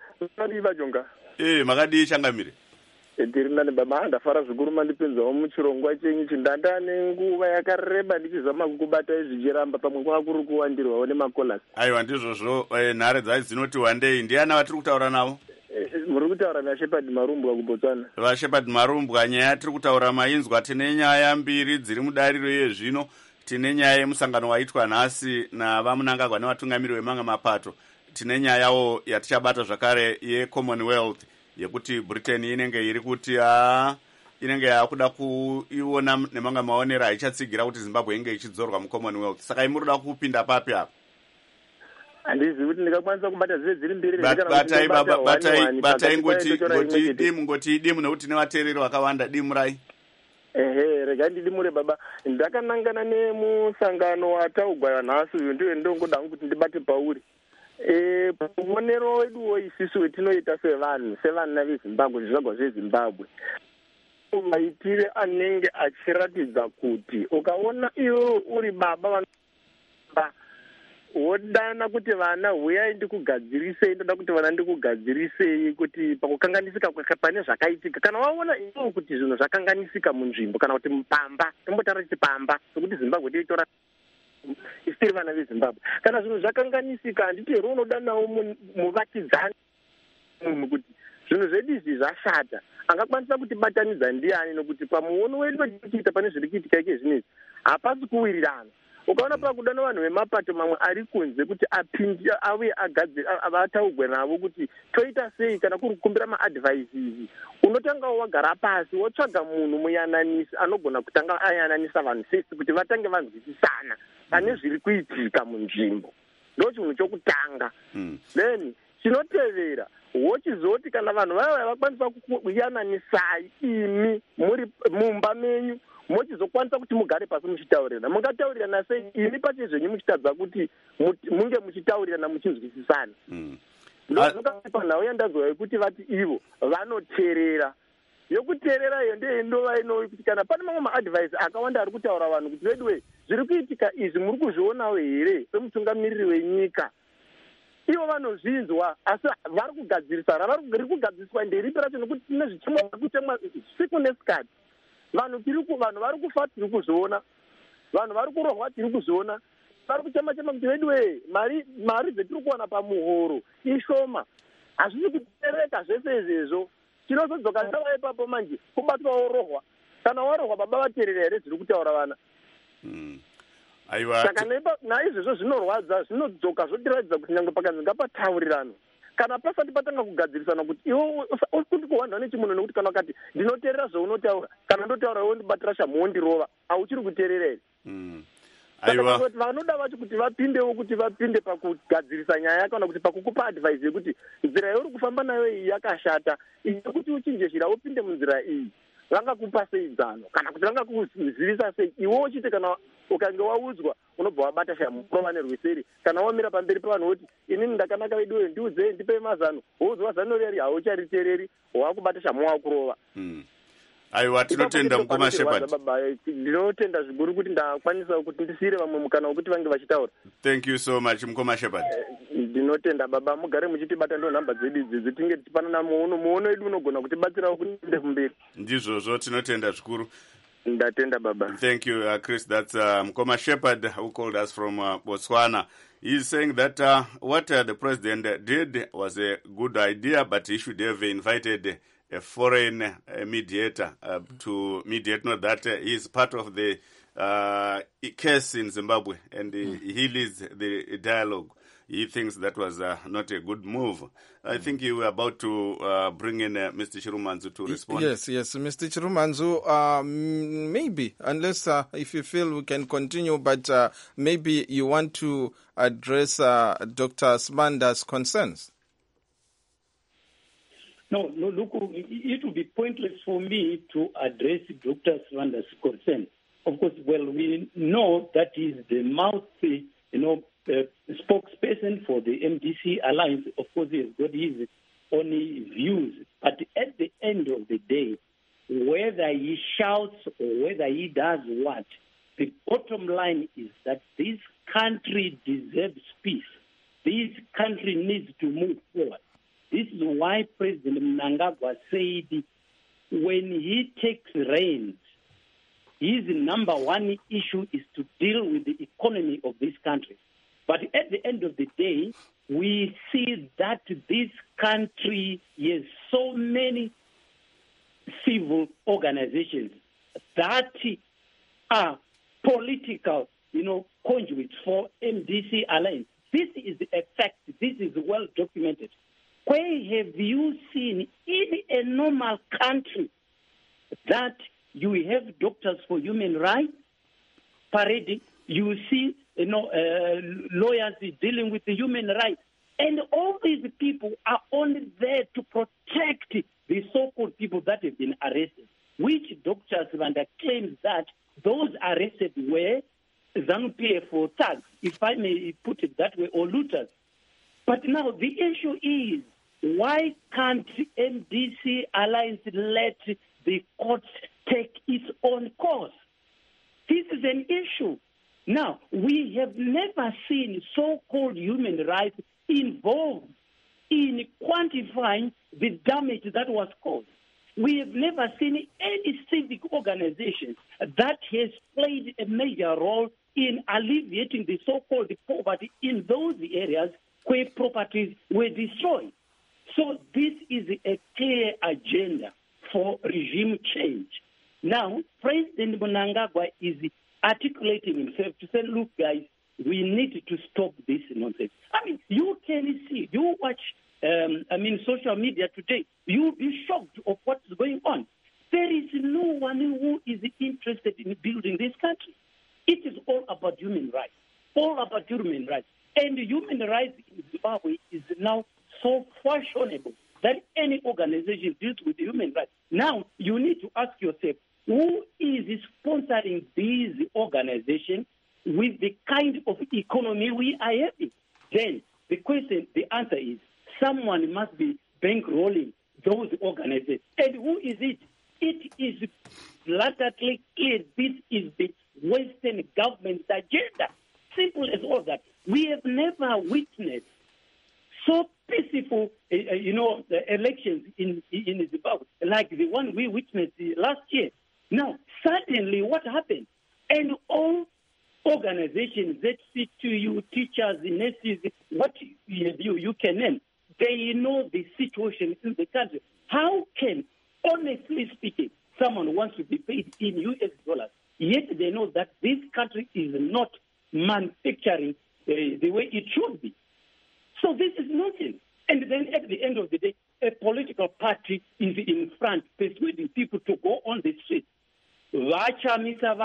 Speaker 2: Eh, makadi changamire.
Speaker 8: Ndirinani baba ndafara zvikuru mandipinza muchirongwa chenyu chindandane nguva yakareba ndichizama kukubata izvichiramba pamwe kwakuri kuwandirwawo nemakolas.
Speaker 2: Aiwa ndizvozvo nhare dzai dzinoti wandei ndiana vatiri kutaura navo?
Speaker 8: Muri kutaura naShepard Marumbwa kuBotswana.
Speaker 2: VaShepard Marumbwa, nyaya tiri kutaura mainzwa, tine nyaya mbiri dziri mudariro yezvino. Tine nyaya yemusangano waitwa nhasi navaMnangagwa nevatungamiri vemamwe mapato. tine nyayawo yatichabata zvakare yeCommonwealth yekuti Britain inenge iri kuti ha inenge yakuda kuiona nemanga maonero aichatsigira kuti Zimbabwe inge ichidzorwa muCommonwealth. Saka imurida kupinda papi apa?
Speaker 8: Handizi kuti ndingakwanisa kubata zve dziri mbiri
Speaker 2: batai baba batai batai ngoti ngoti dimu ngoti dimu nekuti nevateereri vakawanda dimurai.
Speaker 8: Ehe, rega ndidimure baba. Ndakanangana nemusangano wataugwa nhasi uyu ndiwe ndongoda kuti ndibate pauri. Eh, muonero wedu isisu wetinoita sevanhu sevanhu veZimbabwe zvizvarwa zveZimbabwe maitire anenge achiratidza kuti ukaona iwe uri baba vana wodana kuti vana huyai ndikugadzirisei ndoda kuti vana ndikugadzirisei kuti pakukanganisika pane zvakaitika kana waona iwe kuti zvinhu zvakanganisika munzvimbo kana kuti mupamba tombotaura kuti pamba sokuti Zimbabwe teitora isiri vana veZimbabwe kana zvinhu zvakanganisika handiti hero unodanawo muvakidzani kuti zvinhu zvedu izvi zvashata angakwanisa kutibatanidza ndiani nokuti pamuono wedu wetichiita pane zviri kuitika ike zvinezvi hapasi kuwirirana. Ukaona pakudana vanhu vemapato mamwe ari kunze kuti apindi ave agadzira avataugwe navo kuti toita sei kana kuri kukumbira maadvices unotanga wagara pasi wotsvaga munhu muyananisi anogona kutanga ayananisa vanhu sesi kuti vatange vanzwisisana pane zviri kuitika munzvimbo ndo chinhu chokutanga. Then chinotevera wochizoti kana vanhu vaya vakwanisa kuyananisai imi muri mumba menyu mochizokwanisa kuti mugare pasi muchitaurirana mungataurirana sei imi pachezvenyu muchitadza kuti munge muchitaurirana muchinzwisisana. Ndozvakaipa nhau yandazowa yekuti vati ivo vanoteerera yokuteerera iyo ndiyo indova ino kuti kana pane mamwe maadvice akawanda ari kutaura vanhu kuti vedwe zviri kuitika izvi muri kuzvionawo here semutungamiriri wenyika ivo vanozvinzwa asi vari kugadzirisa ravari kugadziriswa nderipi racho nokuti tine zvichimwa kutemwa siku nesikati vanhu tiri ku vanhu vari kufa tiri kuzviona vanhu vari kurohwa tiri kuzviona vari kuchema chema kuti vedwe mari mari dzetiri kuwana pamuhoro ishoma hazvisi kutereka zvese izvezvo tinozodzoka ndava ipapo manje kubatwawo rohwa kana warohwa baba vateerera here zviri kutaura vana.
Speaker 2: Aiwa
Speaker 8: saka naizvozvo zvinorwadza zvinodzoka zvotiratidza kuti nyange pakanzi ngapataurirano kana pasati patanga kugadzirisana kuti iwe kuti kuhwanda nechimunhu nekuti kana wakati ndinoteerera zvaunotaura kana ndotaura iwe ndibatira shamondirova hauchiri kuteerera here. Aiwa vanoda vacho kuti vapindewo kuti vapinde pakugadzirisa nyaya kana kuti pakukupa advice yekuti nzira yauri kufamba nayo iyi yakashata kuti uchinje njira upinde munzira iyi vangakupa sei zano kana kuti vangakuzivisa sei iwe uchiti kana ukange waudzwa unobva wabata shamurova nerwiseri kana wamira pamberi pavanhu woti inini ndakanaka vedu ndiudzei ndipe mazano woudzwa zano reri hauchariteereri wakubata shamu wakurova.
Speaker 2: Aiwa tinotenda mukoma Shepherd.
Speaker 8: Ndinotenda zvikuru kuti ndakwanisa kuti ndisire vamwe mukana wekuti vange vachitaura.
Speaker 2: Thank you so much mukoma Shepherd.
Speaker 8: Ndinotenda baba mugare muchitibata ndo nhamba dzedu idzi tinge tichipanana muono muono edu unogona kutibatsirawo kuti tiende kumberi.
Speaker 2: Ndizvozvo tinotenda zvikuru.
Speaker 8: Ndatenda baba.
Speaker 2: Thank you uh, Chris. That's uh, Mkoma Shepherd who called us from uh, Botswana. He's saying that uh, what uh, the president did was a good idea, but he should have invited a foreign uh, mediator uh, to mediate. Not that uh, he's part of the uh, case in Zimbabwe and uh, mm. he leads the dialogue. He thinks that was uh, not a good move. I mm. think you were about to uh, bring in uh, Mister Chirumanzu to respond.
Speaker 1: Yes, yes, Mister Chirumanzu, uh, maybe, unless uh, if you feel we can continue, but uh, maybe you want to address uh, Doctor Sbanda's concerns.
Speaker 6: No, no, look, it would be pointless for me to address Doctor Sbanda's concern. Of course, well, we know that he is the mouth, you know, Uh, spokesperson for the M D C alliance. Of course, he has got his own views. But at the end of the day, whether he shouts or whether he does what, the bottom line is that this country deserves peace. This country needs to move forward. This is why President Mnangagwa said when he takes reins, his number one issue is to deal with the economy of this country. But at the end of the day, we see that this country has so many civil organizations that are political, you know, conduits for M D C alliance. This is a fact this is well documented. Where have you seen in a normal country that you have doctors for human rights parading, you see you know, uh, lawyers dealing with the human rights, and all these people are only there to protect the so-called people that have been arrested, which Doctor Sibanda claims that those arrested were ZANU-P F or thugs, if I may put it that way, or looters. But now the issue is, why can't M D C Alliance let the courts take its own course? This is an issue. Now, we have never seen so-called human rights involved in quantifying the damage that was caused. We have never seen any civic organization that has played a major role in alleviating the so-called poverty in those areas where properties were destroyed. So this is a clear agenda for regime change. Now, President Mnangagwa is articulating himself to say, look, guys, we need to stop this nonsense. I mean, you can see, you watch, um, I mean, social media today, you'll be shocked of what's going on. There is no one who is interested in building this country. It is all about human rights, all about human rights. And human rights in Zimbabwe is now so fashionable that any organization deals with human rights. Now, you need to ask yourself, who is sponsoring these organizations with the kind of economy we are having? Then the question, the answer is, someone must be bankrolling those organizations. And who is it? It is blatantly clear this is the Western government's agenda. Simple as all that. We have never witnessed so peaceful, uh, you know, elections in, in Zimbabwe, like the one we witnessed last year. Now, suddenly what happened? And all organizations that speak to you, teachers, nurses, what you, you, you can name, they know the situation in the country. How can, honestly speaking, someone wants to be paid in U S dollars, yet they know that this country is not manufacturing uh, the way it should be? So this is nonsense. And then at the end of the day, a political party is in front persuading people to go on the street. What does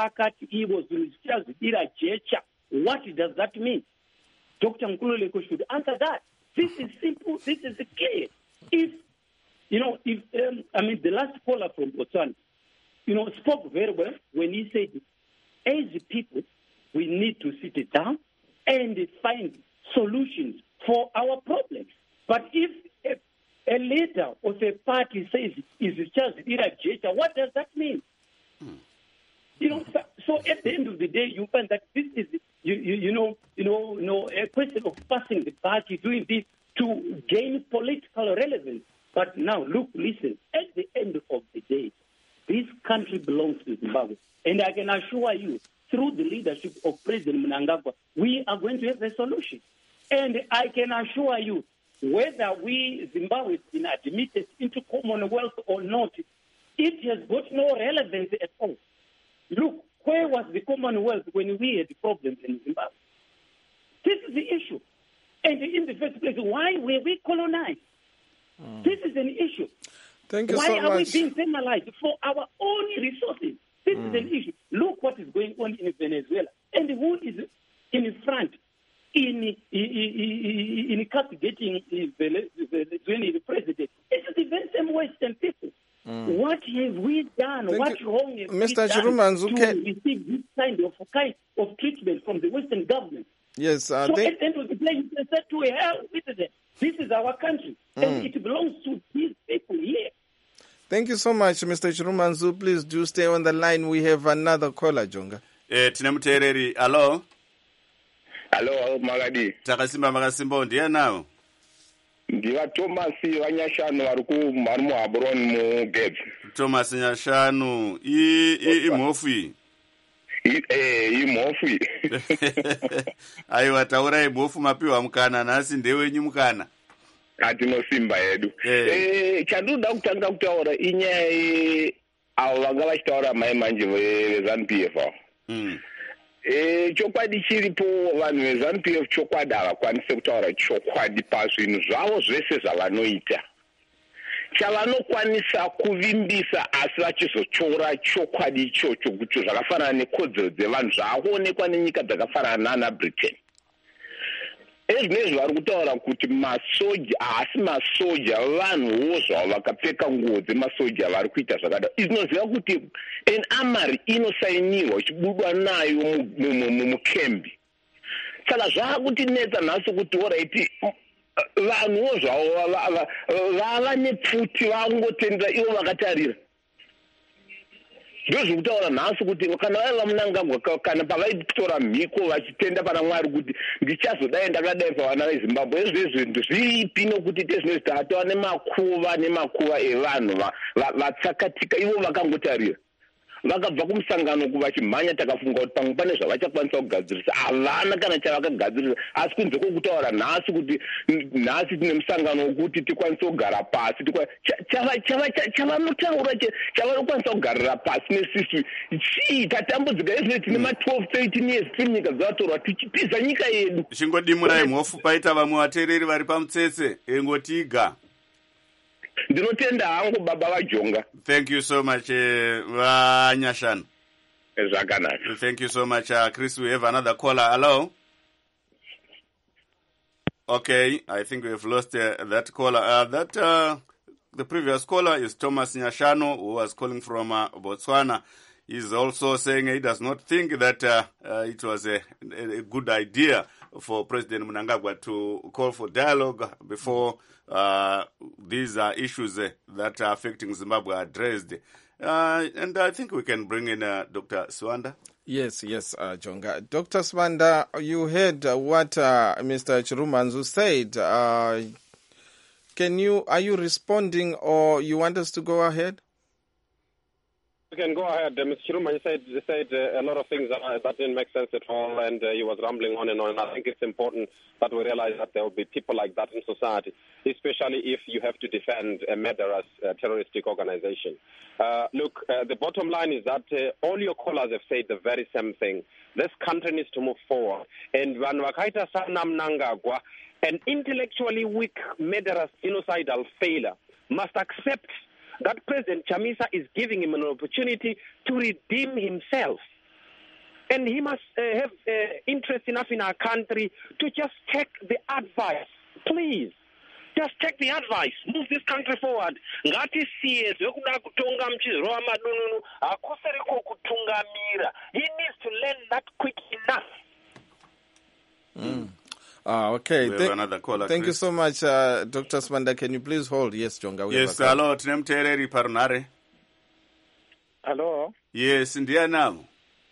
Speaker 6: that mean? Doctor Nkululeko should answer that. This is simple. This is clear. If, you know, if, um, I mean, the last caller from Botswana, you know, spoke very well when he said, as people, we need to sit down and find solutions for our problems. But if a, a leader of a party says is just irritator, what does that mean? Hmm. You know, so, so at the end of the day, you find that this is, you, you, you know, you know, you know, a question of passing the party, doing this to gain political relevance. But now, look, listen, at the end of the day, this country belongs to Zimbabwe. And I can assure you, through the leadership of President Mnangagwa, we are going to have a solution. And I can assure you, whether we, Zimbabwe, has been admitted into Commonwealth or not, it has got no relevance at all. Look, where was the Commonwealth when we had problems in Zimbabwe? This is the issue. And in the first place, why were we colonized? Mm. This is an issue.
Speaker 1: Thank you
Speaker 6: why
Speaker 1: so
Speaker 6: are
Speaker 1: much.
Speaker 6: we being penalized for our own resources? This mm. is an issue. Look what is going on in Venezuela. And who is in front in, in, in, in castigating the Venezuelan president? It's the very same Western people. Mm. What have we done?
Speaker 1: Thank
Speaker 6: what
Speaker 1: you.
Speaker 6: wrong have
Speaker 1: Mister
Speaker 6: we done
Speaker 1: Chirumanzu,
Speaker 6: to
Speaker 1: can...
Speaker 6: receive this kind of kind of treatment from the Western government?
Speaker 1: Yes, uh,
Speaker 6: so
Speaker 1: they...
Speaker 6: at the end of the day, they said to hell with it. This is our country, mm. and it belongs to these people here.
Speaker 1: Thank you so much, Mister Chirumanzu. Please do stay on the line. We have another caller, Jonga.
Speaker 2: Eh, tinamutereri. Hello?
Speaker 9: Hello, Magadi.
Speaker 2: Takasimba Magasimbo, ndiye now.
Speaker 9: Ndiwa Thomas Wanyashanu waruku marumu abron mu Geb.
Speaker 2: Thomas Nyashanu, i i mofi.
Speaker 9: I eh i mofi.
Speaker 2: Ayo wataura i mofu mapiwa mkana nasi ndewe nyu mkana.
Speaker 9: Ati no simba yedu. Eh, eh chaduda kutanga kutaura inya abo bagaba kitaura mai manje we ZANU-P F.
Speaker 2: Mm.
Speaker 9: Eh, chokwadi chiripo vanhu veZANU P F chokwadi havakwanise kutaura chokwadi pazvinhu zvavo zvese zvavanoita. Chavanokwanisa kuvimbisa asi vachizochora chokwadi ichocho kuti zvakafanana nekodzero dzevanhu zvaakuonekwa nenyika dzakafanana nana Britain. Ezvinezvi vari kutaura kuti masoja haasi masoja vanhuwo zvavo vakapfeka nguo dzemasoja vari kuita zvakadaro. Izvinoziva kuti en amari inosainirwa ichibudwa nayo mukembi. Saka zvaakutinetsa nhasi kuti oraiti vanhuwo zvavo vava nepfuti vangotendera ivo vakatarira. Ndizvo kutaura nhasi kuti kana vaiva Mnangagwa kana pavaitora mhiko vachitenda pana Mwari kuti ndichazodai ndakadai pavana veZimbabwe, izvi zvinhu zvipi nokuti tezvinezvi tatova nemakuva nemakuva evanhu vatsakatika ivo vakangotarira. Vakabva kumusangano kuvachimhanya takafunga kuti pamwe pane zvavachakwanisa kugadzirisa. Havana kana chavakagadzirisa asi kunze kwokutaura nhasi kuti nhasi tine musangano wekuti tikwanise kugara pasi. Chavanotaura chavanokwanisa kugarira pasi nesisi chii tatambudzika izvi tine ma12 thirteen years tiri nyika dzavatorwa tichipisa nyika yedu.
Speaker 2: Chingodimurai mhofu paita vamwe vateereri vari pamutsetse engotiga.
Speaker 9: Ndinotenda hangu baba vaJonga.
Speaker 2: Thank you so much Vanyashanu.
Speaker 9: Zvakanaka.
Speaker 2: Thank you so much uh, Chris. We have another caller. Hello. Okay, I think we have lost uh, that caller. Uh, that uh, the previous caller is Thomas Nyashanu, who was calling from uh, Botswana. He's also saying he does not think that uh, uh, it was a, a good idea for President Mnangagwa to call for dialogue before uh, these uh, issues uh, that are affecting Zimbabwe are addressed. Uh, and I think we can bring in uh, Doctor Swanda.
Speaker 1: Yes, yes, uh, Jonga. Doctor Swanda, you heard uh, what uh, Mister Chirumanzu said. Uh, can you, are you responding or you want us to go ahead?
Speaker 5: You can go ahead. Uh, Mister Chiruma said, said uh, a lot of things that, uh, that didn't make sense at all, and uh, he was rambling on and on. And I think it's important that we realize that there will be people like that in society, especially if you have to defend a murderous uh, terroristic organization. Uh, look, uh, the bottom line is that uh, all your callers have said the very same thing. This country needs to move forward. And Vanwakaita Sana Mnangagwa, an intellectually weak, murderous, genocidal failure, must accept that President Chamisa is giving him an opportunity to redeem himself. And he must uh, have uh, interest enough in our country to just take the advice. Please, just take the advice. Move this country forward. Ngati siye zvekuda kutonga mchizrowa madununu akuseriko kutungamira. He needs to learn that quick enough.
Speaker 1: Mm. Ah, okay.
Speaker 2: We
Speaker 1: Th-
Speaker 2: have another caller,
Speaker 1: thank
Speaker 2: Chris.
Speaker 1: you so much, uh, Doctor Swanda. Can you please hold? Yes, Jonga. we
Speaker 2: Yes,
Speaker 1: have a call.
Speaker 2: hello, tine muteereri parunare.
Speaker 10: Hello.
Speaker 2: Yes, ndianamo.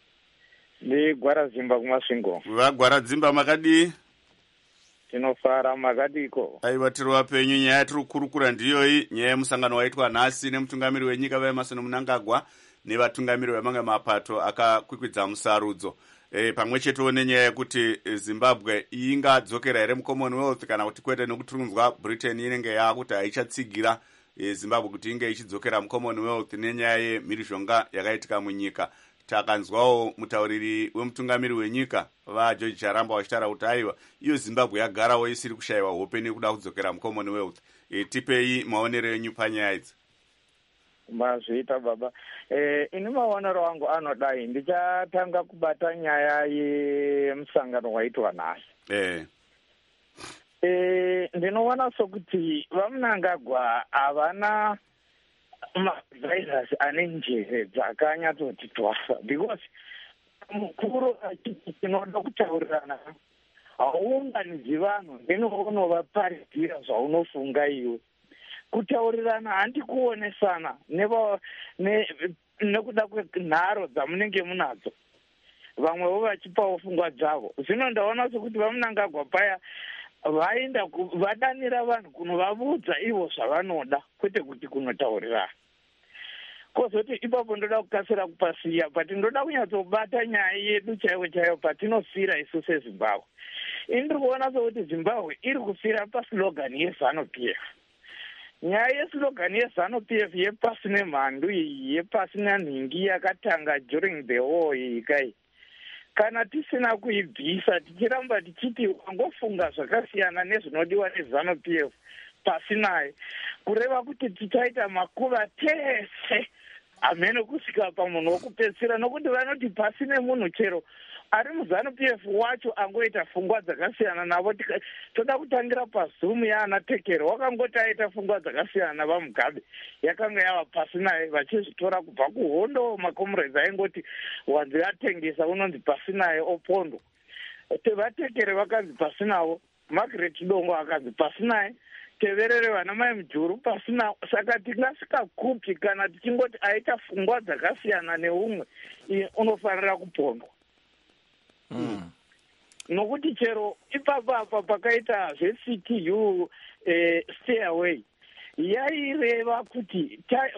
Speaker 10: Ndi Gwara Zimba kumasvingo.
Speaker 2: Vagwara dzimba makadii?
Speaker 10: Tinofara makadiko.
Speaker 2: Aiwa tiri wapenyu, nyaya tiri kukurukura ndiyoyi, nyaya yemusangano waitwa nhasi nemutungamiri wenyika vaEmmerson Mnangagwa nevatungamiri vemamwe mapato akakwikwidza musarudzo. E, pamwe chetewo nenyaya yekuti Zimbabwe ingadzokera here muCommonwealth kana kuti kwete nekutunzwa Britain inenge yakuti haichatsigira e, Zimbabwe kuti inge ichidzokera muCommonwealth nenyaya yemhirizhonga yakaitika munyika. Takanzwawo mutauriri wemutungamiri wenyika vaGeorge Charamba vachitaura kuti aiwa iyo Zimbabwe yagarawo isiri kushayiwa hope nekuda kudzokera muCommonwealth. E, tipei maonero enyu panyaya idzi.
Speaker 10: Mazvita baba. Eh, ini maonero angu anodai ndichatanga kubata nyaya yemusangano waitwa nhasi.
Speaker 2: Eh.
Speaker 10: Eh, ndinoona sokuti vaMnangagwa havana maadvisors ane njere dzakanyatsoti twasa, because mukuru achiti tinoda kutaurirana hauunganidzi vanhu ndinovaparidhira zvaunofunga iwe. Kutaurirana handikuonesana nekuda kwenharo dzamunenge munadzo, vamwevo vachipawo pfungwa dzavo. Zvino ndaona sokuti vaMnangagwa paya vaenda vadanira vanhu kunovavudza ivo zvavanoda, kwete kuti kunotaurirana. Kozoti ipapo ndoda kukasira kupasiya, but ndoda kunyatsobata nyaya yedu chaiwo chaiwo patinosira isu seZimbabwe. Ini ndiri kuona sokuti Zimbabwe iri kufira paslogan yeZANU P F. Nyaya yeslogan yeZANU P F yepasi nemhandu iyi, yepasi nenhingi yakatanga during the war iyi kai. kana tisina kuibvisa tichiramba tichiti wangofunga zvakasiyana nezvinodiwa nezanu P F pasinaye, kureva kuti tichaita makuva tese amene kusvika pamunhu wokupedzisira, nokuti vanoti pasine munhu chero ari muzanu P F wacho angoita pfungwa dzakasiyana navo. Toda kutangira paZoom yaana Tekere, wakangoti aita pfungwa dzakasiyana navaMugabe, yakanga yava pasinaye vachizvitora kubva kuhondo. Makomrades aingoti wanzi atengesa unonzi pasinaye opondo, vaTekere vakanzi pasinavo, Margaret Dongo akanzi pasinaye, teverere vana mai Mujuru pasina. Saka tingasikakupi kana tichingoti aita pfungwa dzakasiyana neumwe unofanira kupondwa.
Speaker 1: Mm.
Speaker 10: Nokuti chero ipapa apa pakaita zve-C T U eh, stay away yaireva kuti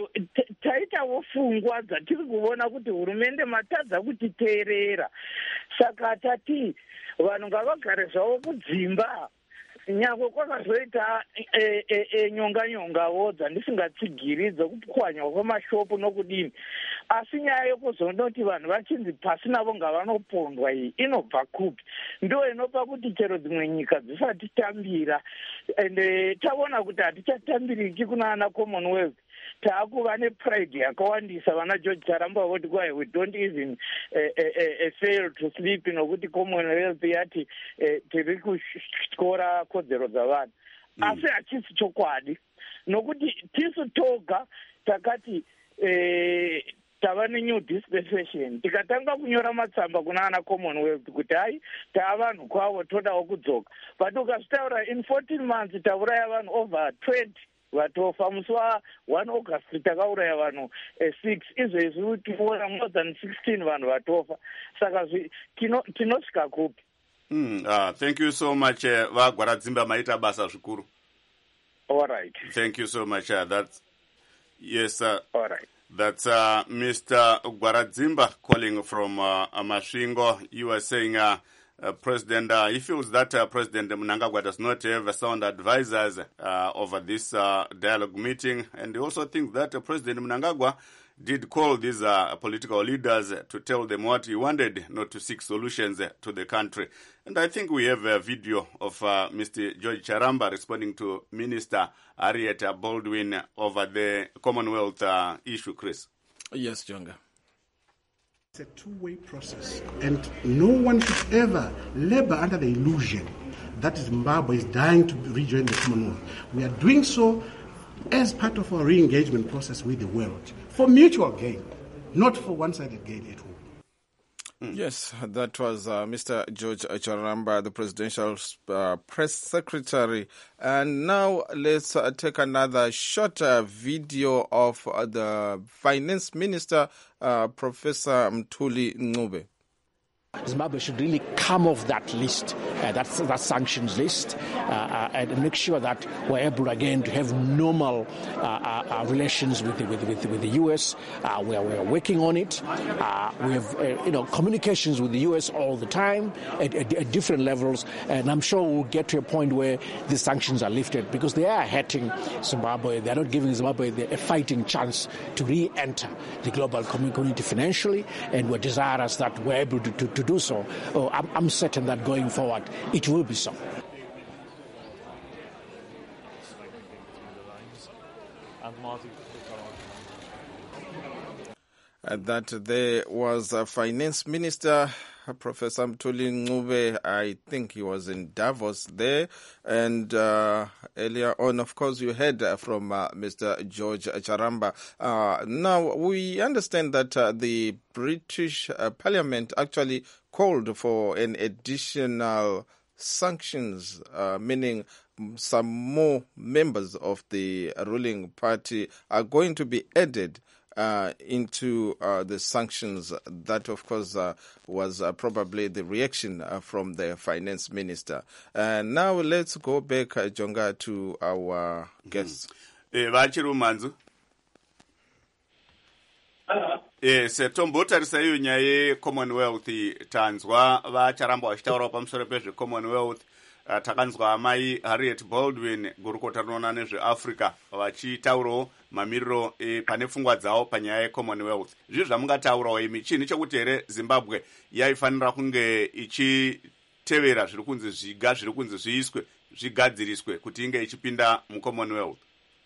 Speaker 10: taitawo pfungwa dzatiri kuona kuti hurumende matadza kutiteerera. Saka tati vanhu ngavagare zvavo kudzimba, nyangwe kwakazoita e, e, e, nyonga nyongawo dzandisingatsigiri dzokupwanywa kwemashopu nokudini, asi nyaya yekuzondoti vanhu vachinzi pasi navo ngavanopondwa iyi inobva kupi? Ndo inopa kuti chero dzimwe nyika dzisatitambira, ende taona kuti hatichatambiriki kuna ana Commonwealth. Taakuva nepride yakawandisa. Vana George Charamba voti kwaye we don't even uh, uh, uh, fail to sleep, nokuti Commonwealth yati uh, tiri kutyora kodzero dzavanhu. Mm. Asi hachisi chokwadi, nokuti tisu toga takati uh, tava nenew dispensation, tikatanga kunyora matsamba kuna ana Commonwealth kuti hai taavanhu kwavo todawo kudzoka, but ukazvitaura in fourteen months tauraya vanhu over twenty vatofa. Musi wa-one August takauraya vanhu six, izvezvi tiona more than sixteen vanhu vatofa. Saka tinosvika kupi?
Speaker 2: Mm, uh, thank you so much uh, vaGwaradzimba, maita basa zvikuru.
Speaker 10: All right.
Speaker 2: Thank you so much. Uh, that's yes. Uh,
Speaker 10: All right.
Speaker 2: That's uh, Mister Gwaradzimba calling from uh, Masvingo. You were saying uh, uh, President, uh, he feels that uh, President Mnangagwa does not have sound advisors uh, over this uh, dialogue meeting, and he also thinks that uh, President Mnangagwa did call these uh, political leaders to tell them what he wanted, not to seek solutions to the country. And I think we have a video of uh, Mister George Charamba responding to Minister Harriet Baldwin over the Commonwealth uh, issue, Chris.
Speaker 1: Yes, Jonga.
Speaker 11: It's a two-way process, and no one should ever labor under the illusion that Zimbabwe is dying to rejoin the Commonwealth. We are doing so as part of our re-engagement process with the world, for mutual gain, not for one-sided gain at all.
Speaker 1: Mm. Yes, that was uh, Mister George Charamba, the Presidential uh, Press Secretary. And now let's uh, take another short uh, video of uh, the Finance Minister, uh, Professor Mthuli Ncube.
Speaker 12: Zimbabwe should really come off that list, uh, that, that sanctions list, uh, uh, and make sure that we're able again to have normal uh, uh, relations with the, with, with, with the U S. Uh, we, are, we are working on it. Uh, we have uh, you know, communications with the U S all the time at, at, at different levels, and I'm sure we'll get to a point where the sanctions are lifted, because they are hurting Zimbabwe. They're not giving Zimbabwe a fighting chance to re-enter the global community financially, and we're desirous that we're able to, to, to do so. Oh, I'm, I'm certain that going forward it will be so.
Speaker 1: And that there was a Finance Minister, Professor Mthuli Ncube. I think he was in Davos there. And uh, earlier on, of course, you heard from uh, Mister George Charamba. Uh, now, we understand that uh, the British uh, Parliament actually called for an additional sanctions, uh, meaning some more members of the ruling party are going to be added Uh, into uh, the sanctions. That, of course, uh, was uh, probably the reaction uh, from the finance minister. And uh, now let's go back, uh, Jonga, to our guests.
Speaker 2: Vachiru Manzu. Yes, tombotarisa iyo nyaya yeCommonwealth tanzwa vacharamba vachitaurawo pamusoro pezveCommonwealth. Uh, takanzwa amai Harriet Baldwin gurukota rinoona nezveAfrica vachitaurawo mamiriro e, pane pfungwa dzavo panyaya yeCommonwealth. Zvizvi zvamungataurawo imi chini chekuti here Zimbabwe yaifanira kunge ichitevera zviri kunzi zviga zviri kunzi zviiswe zvigadziriswe kuti inge ichipinda muCommonwealth?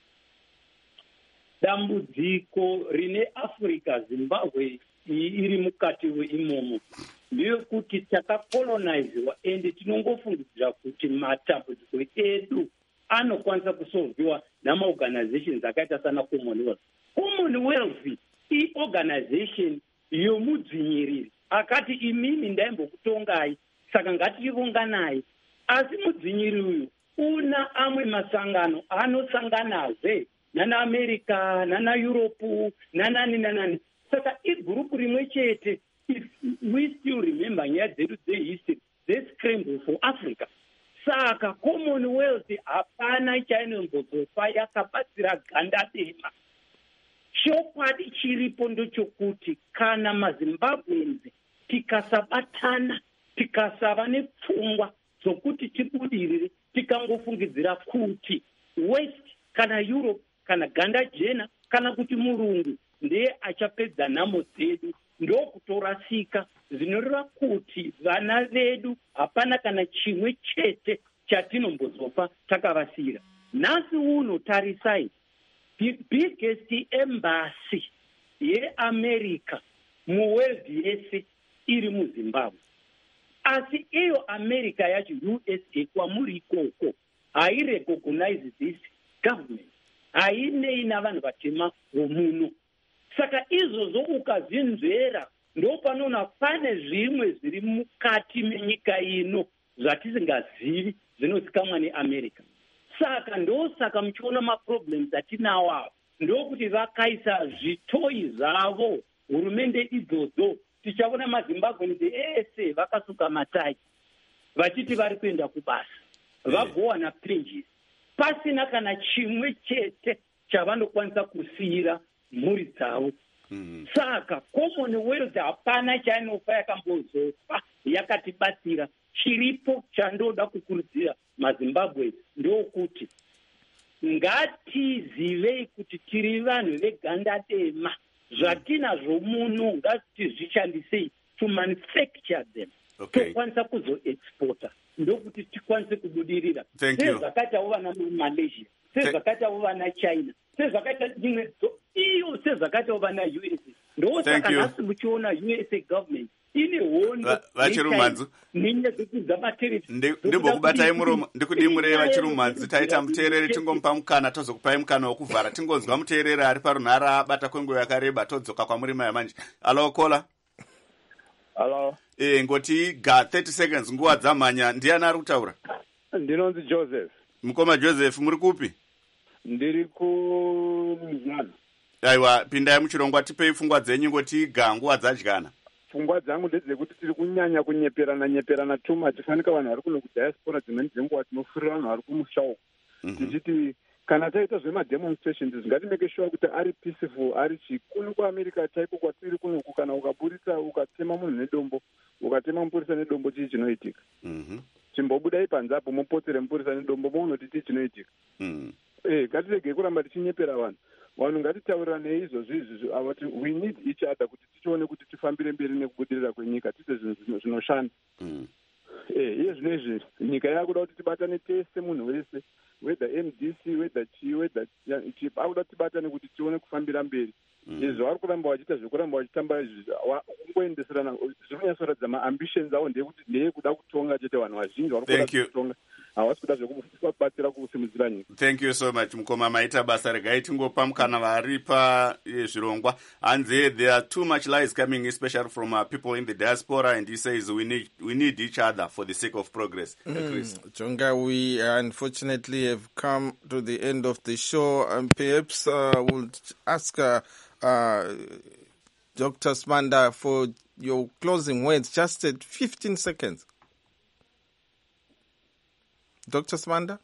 Speaker 6: Dambudziko rine Africa Zimbabwe iri mukati imomo ndeyekuti takakolonaiziwa ende tinongofungidzira kuti matambudziko edu anokwanisa kusolviwa namaorganizations akaita sana Commonwealth. Commonwealth iorganization yomudzinyiriri akati imimi ndaimbokutongai saka ngatironganai, asi mudzinyiriri uyu una amwe masangano anosanganazve nana America, nana Europe, nanani nanani. Saka igrupu rimwe chete. If we still remember nyaya dzedu dzehistory, they scramble for Africa. Saka Commonwealth hapana chainombozofa yakabatsira ganda dema. Chokwadi chiripo ndochokuti kana maZimbabweans tikasabatana, tikasava nepfungwa dzokuti tibudirire, tikangofungidzira kuti West kana Europe kana ganda jena kana kuti murungu ndiye achapedza nhamo dzedu, ndokutorasika zvinoreva kuti vana vedu hapana kana chimwe chete chatinombozofa takavasira. Nhasi uno tarisai, the biggest embassy yeAmerica muworld yese iri muZimbabwe. Asi iyo America yacho U S A kwamuri ikoko hairecognize this government, hainei navanhu vatema vomuno. Saka izvozvo ukazvinzvera ndopanoona pane zvimwe zviri mukati menyika ino zvatisingazivi zvinozikamwa neAmerica. Saka ndosaka muchiona maproblems atinawo avo, ndokuti vakaisa zvitoyi zvavo hurumende idzodzo. Tichaona maZimbabweans ese vakasuka matai vachiti vari kuenda kubasa, vagowana pages pasina kana chimwe chete chavanokwanisa kusiyira mhuri dzavo. Mm. Saka Commonwealth hapana chainofa yakambozofa yakatibatsira. Chiripo chandoda kukurudzira maZimbabwe ndokuti ngatizivei kuti tiri vanhu veganda dema, zvatinazvo muno ngatizvishandisei to manufacture them, tokwanisa kuzoexporta ndokuti tikwanise kubudirira. Sezvakaitawo vana Malaysia, sezvakaitawo vana China, sezvakaita dzimwe iyo sezvakaitawo vana U S A. Ndosaka nhasi muchiona U S A government ine hondo
Speaker 2: vachirumanzu
Speaker 6: nenyaya dzekudza materiti.
Speaker 2: Ndimbokubatai muromo ndikudimurei vachirumanzu. Taita muteereri tingomupa mukana tozokupai mukana wokuvhara. Tingonzwa muteereri ari parunhara abata kwenguva yakareba todzoka kwamuri maya manje. Alo Kola.
Speaker 13: Alo.
Speaker 2: Eh, ngoti ga thirty seconds nguva dzamhanya. Ndiani ari kutaura?
Speaker 13: Ndinonzi Joseph.
Speaker 2: Mukoma Joseph, muri kupi?
Speaker 13: Ndiri kuMzana.
Speaker 2: Aiwa, pindai muchirongwa, tipei pfungwa dzenyu ngoti ga nguva dzadyana.
Speaker 13: Pfungwa dzangu ndedzekuti tiri kunyanya kunyeperana nyeperana tuma tifanika vanhu vari kuno kudiaspora dzimweni dzenguva tinofurira vanhu vari kumushawo. Tichiti kana taita zvemademonstrations ngatimeke sure kuti ari peaceful, ari chikuno kuAmerica chaiko kwatiri kunoku, kana ukaburitsa ukatema munhu nedombo, ukatema mupurisa nedombo chii chinoitika. Chimbobudai panze apo mupotere mupurisa nedombo moonoti chii chinoitika. Eh, ngatiregei kuramba tichinyepera vanhu. Vanhu ngatitaurirane izvozvo izvozvo avati we need each other kuti tichione kuti tifambire mberi nekubudirira kwenyika tiite zvinhu zvinoshanda. Eh, iye zvino izvi nyika yakuda kuti tibatane tese, munhu wese, whether M D C, whether chi, whether chief, akuda tibatane kuti tione kufambira mberi. Izvo vari kuramba vachiita zvekuramba vachitamba izvi kungoendeserana zvinonyatsoratidza maambitions avo ndeyekuti ndeyekuda kutonga chete. Vanhu vazhinji vari kuda kutonga havasi kuda zvekubatsira kusimudzira nyika.
Speaker 2: Thank you so much mukoma, maita basa. Regai tingopa mukana vari pazvirongwa. Hanze, there are too much lies coming, especially from uh, people in the diaspora, and he says we need we need each other for the sake of progress. Mm. Chris.
Speaker 1: Jonga, we unfortunately have come to the end of the show, and perhaps uh, we'll ask uh, uh, Doctor Sibanda for your closing words, just at fifteen seconds. Doctor Sibanda?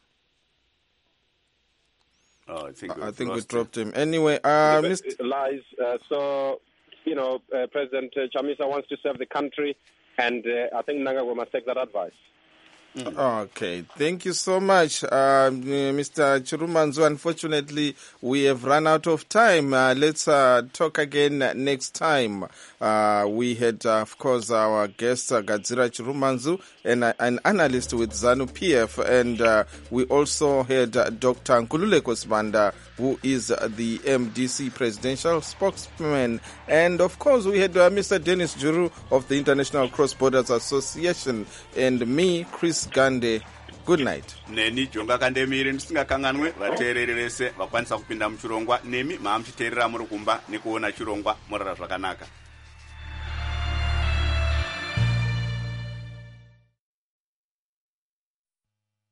Speaker 2: Oh, I think,
Speaker 1: I think we dropped him. Anyway, uh, Mister
Speaker 14: lies. Uh, so
Speaker 5: you know, uh, President Chamisa wants to serve the country, and uh, I think Mnangagwa must take that advice.
Speaker 1: Mm. Okay, thank you so much, uh, Mister Chirumanzu. Unfortunately, we have run out of time. Uh, let's uh, talk again next time. Uh, we had, uh, of course, our guest, uh, Gadzira Chirumanzu, and uh, an analyst with ZANU P F, and uh, we also had uh, Doctor Nkululeko Sibanda, who is uh, the M D C presidential spokesman, and of course, we had uh, Mister Dennis Juru of the International Cross Borders Association, and me, Chris Gande. Good night.
Speaker 2: Neni jonga kandemiri ndisingakanganwe vateereri vese vakwanisa kupinda muchirongwa nemi maamchiteerera muri kumba nekuona chirongwa murara zvakanaka.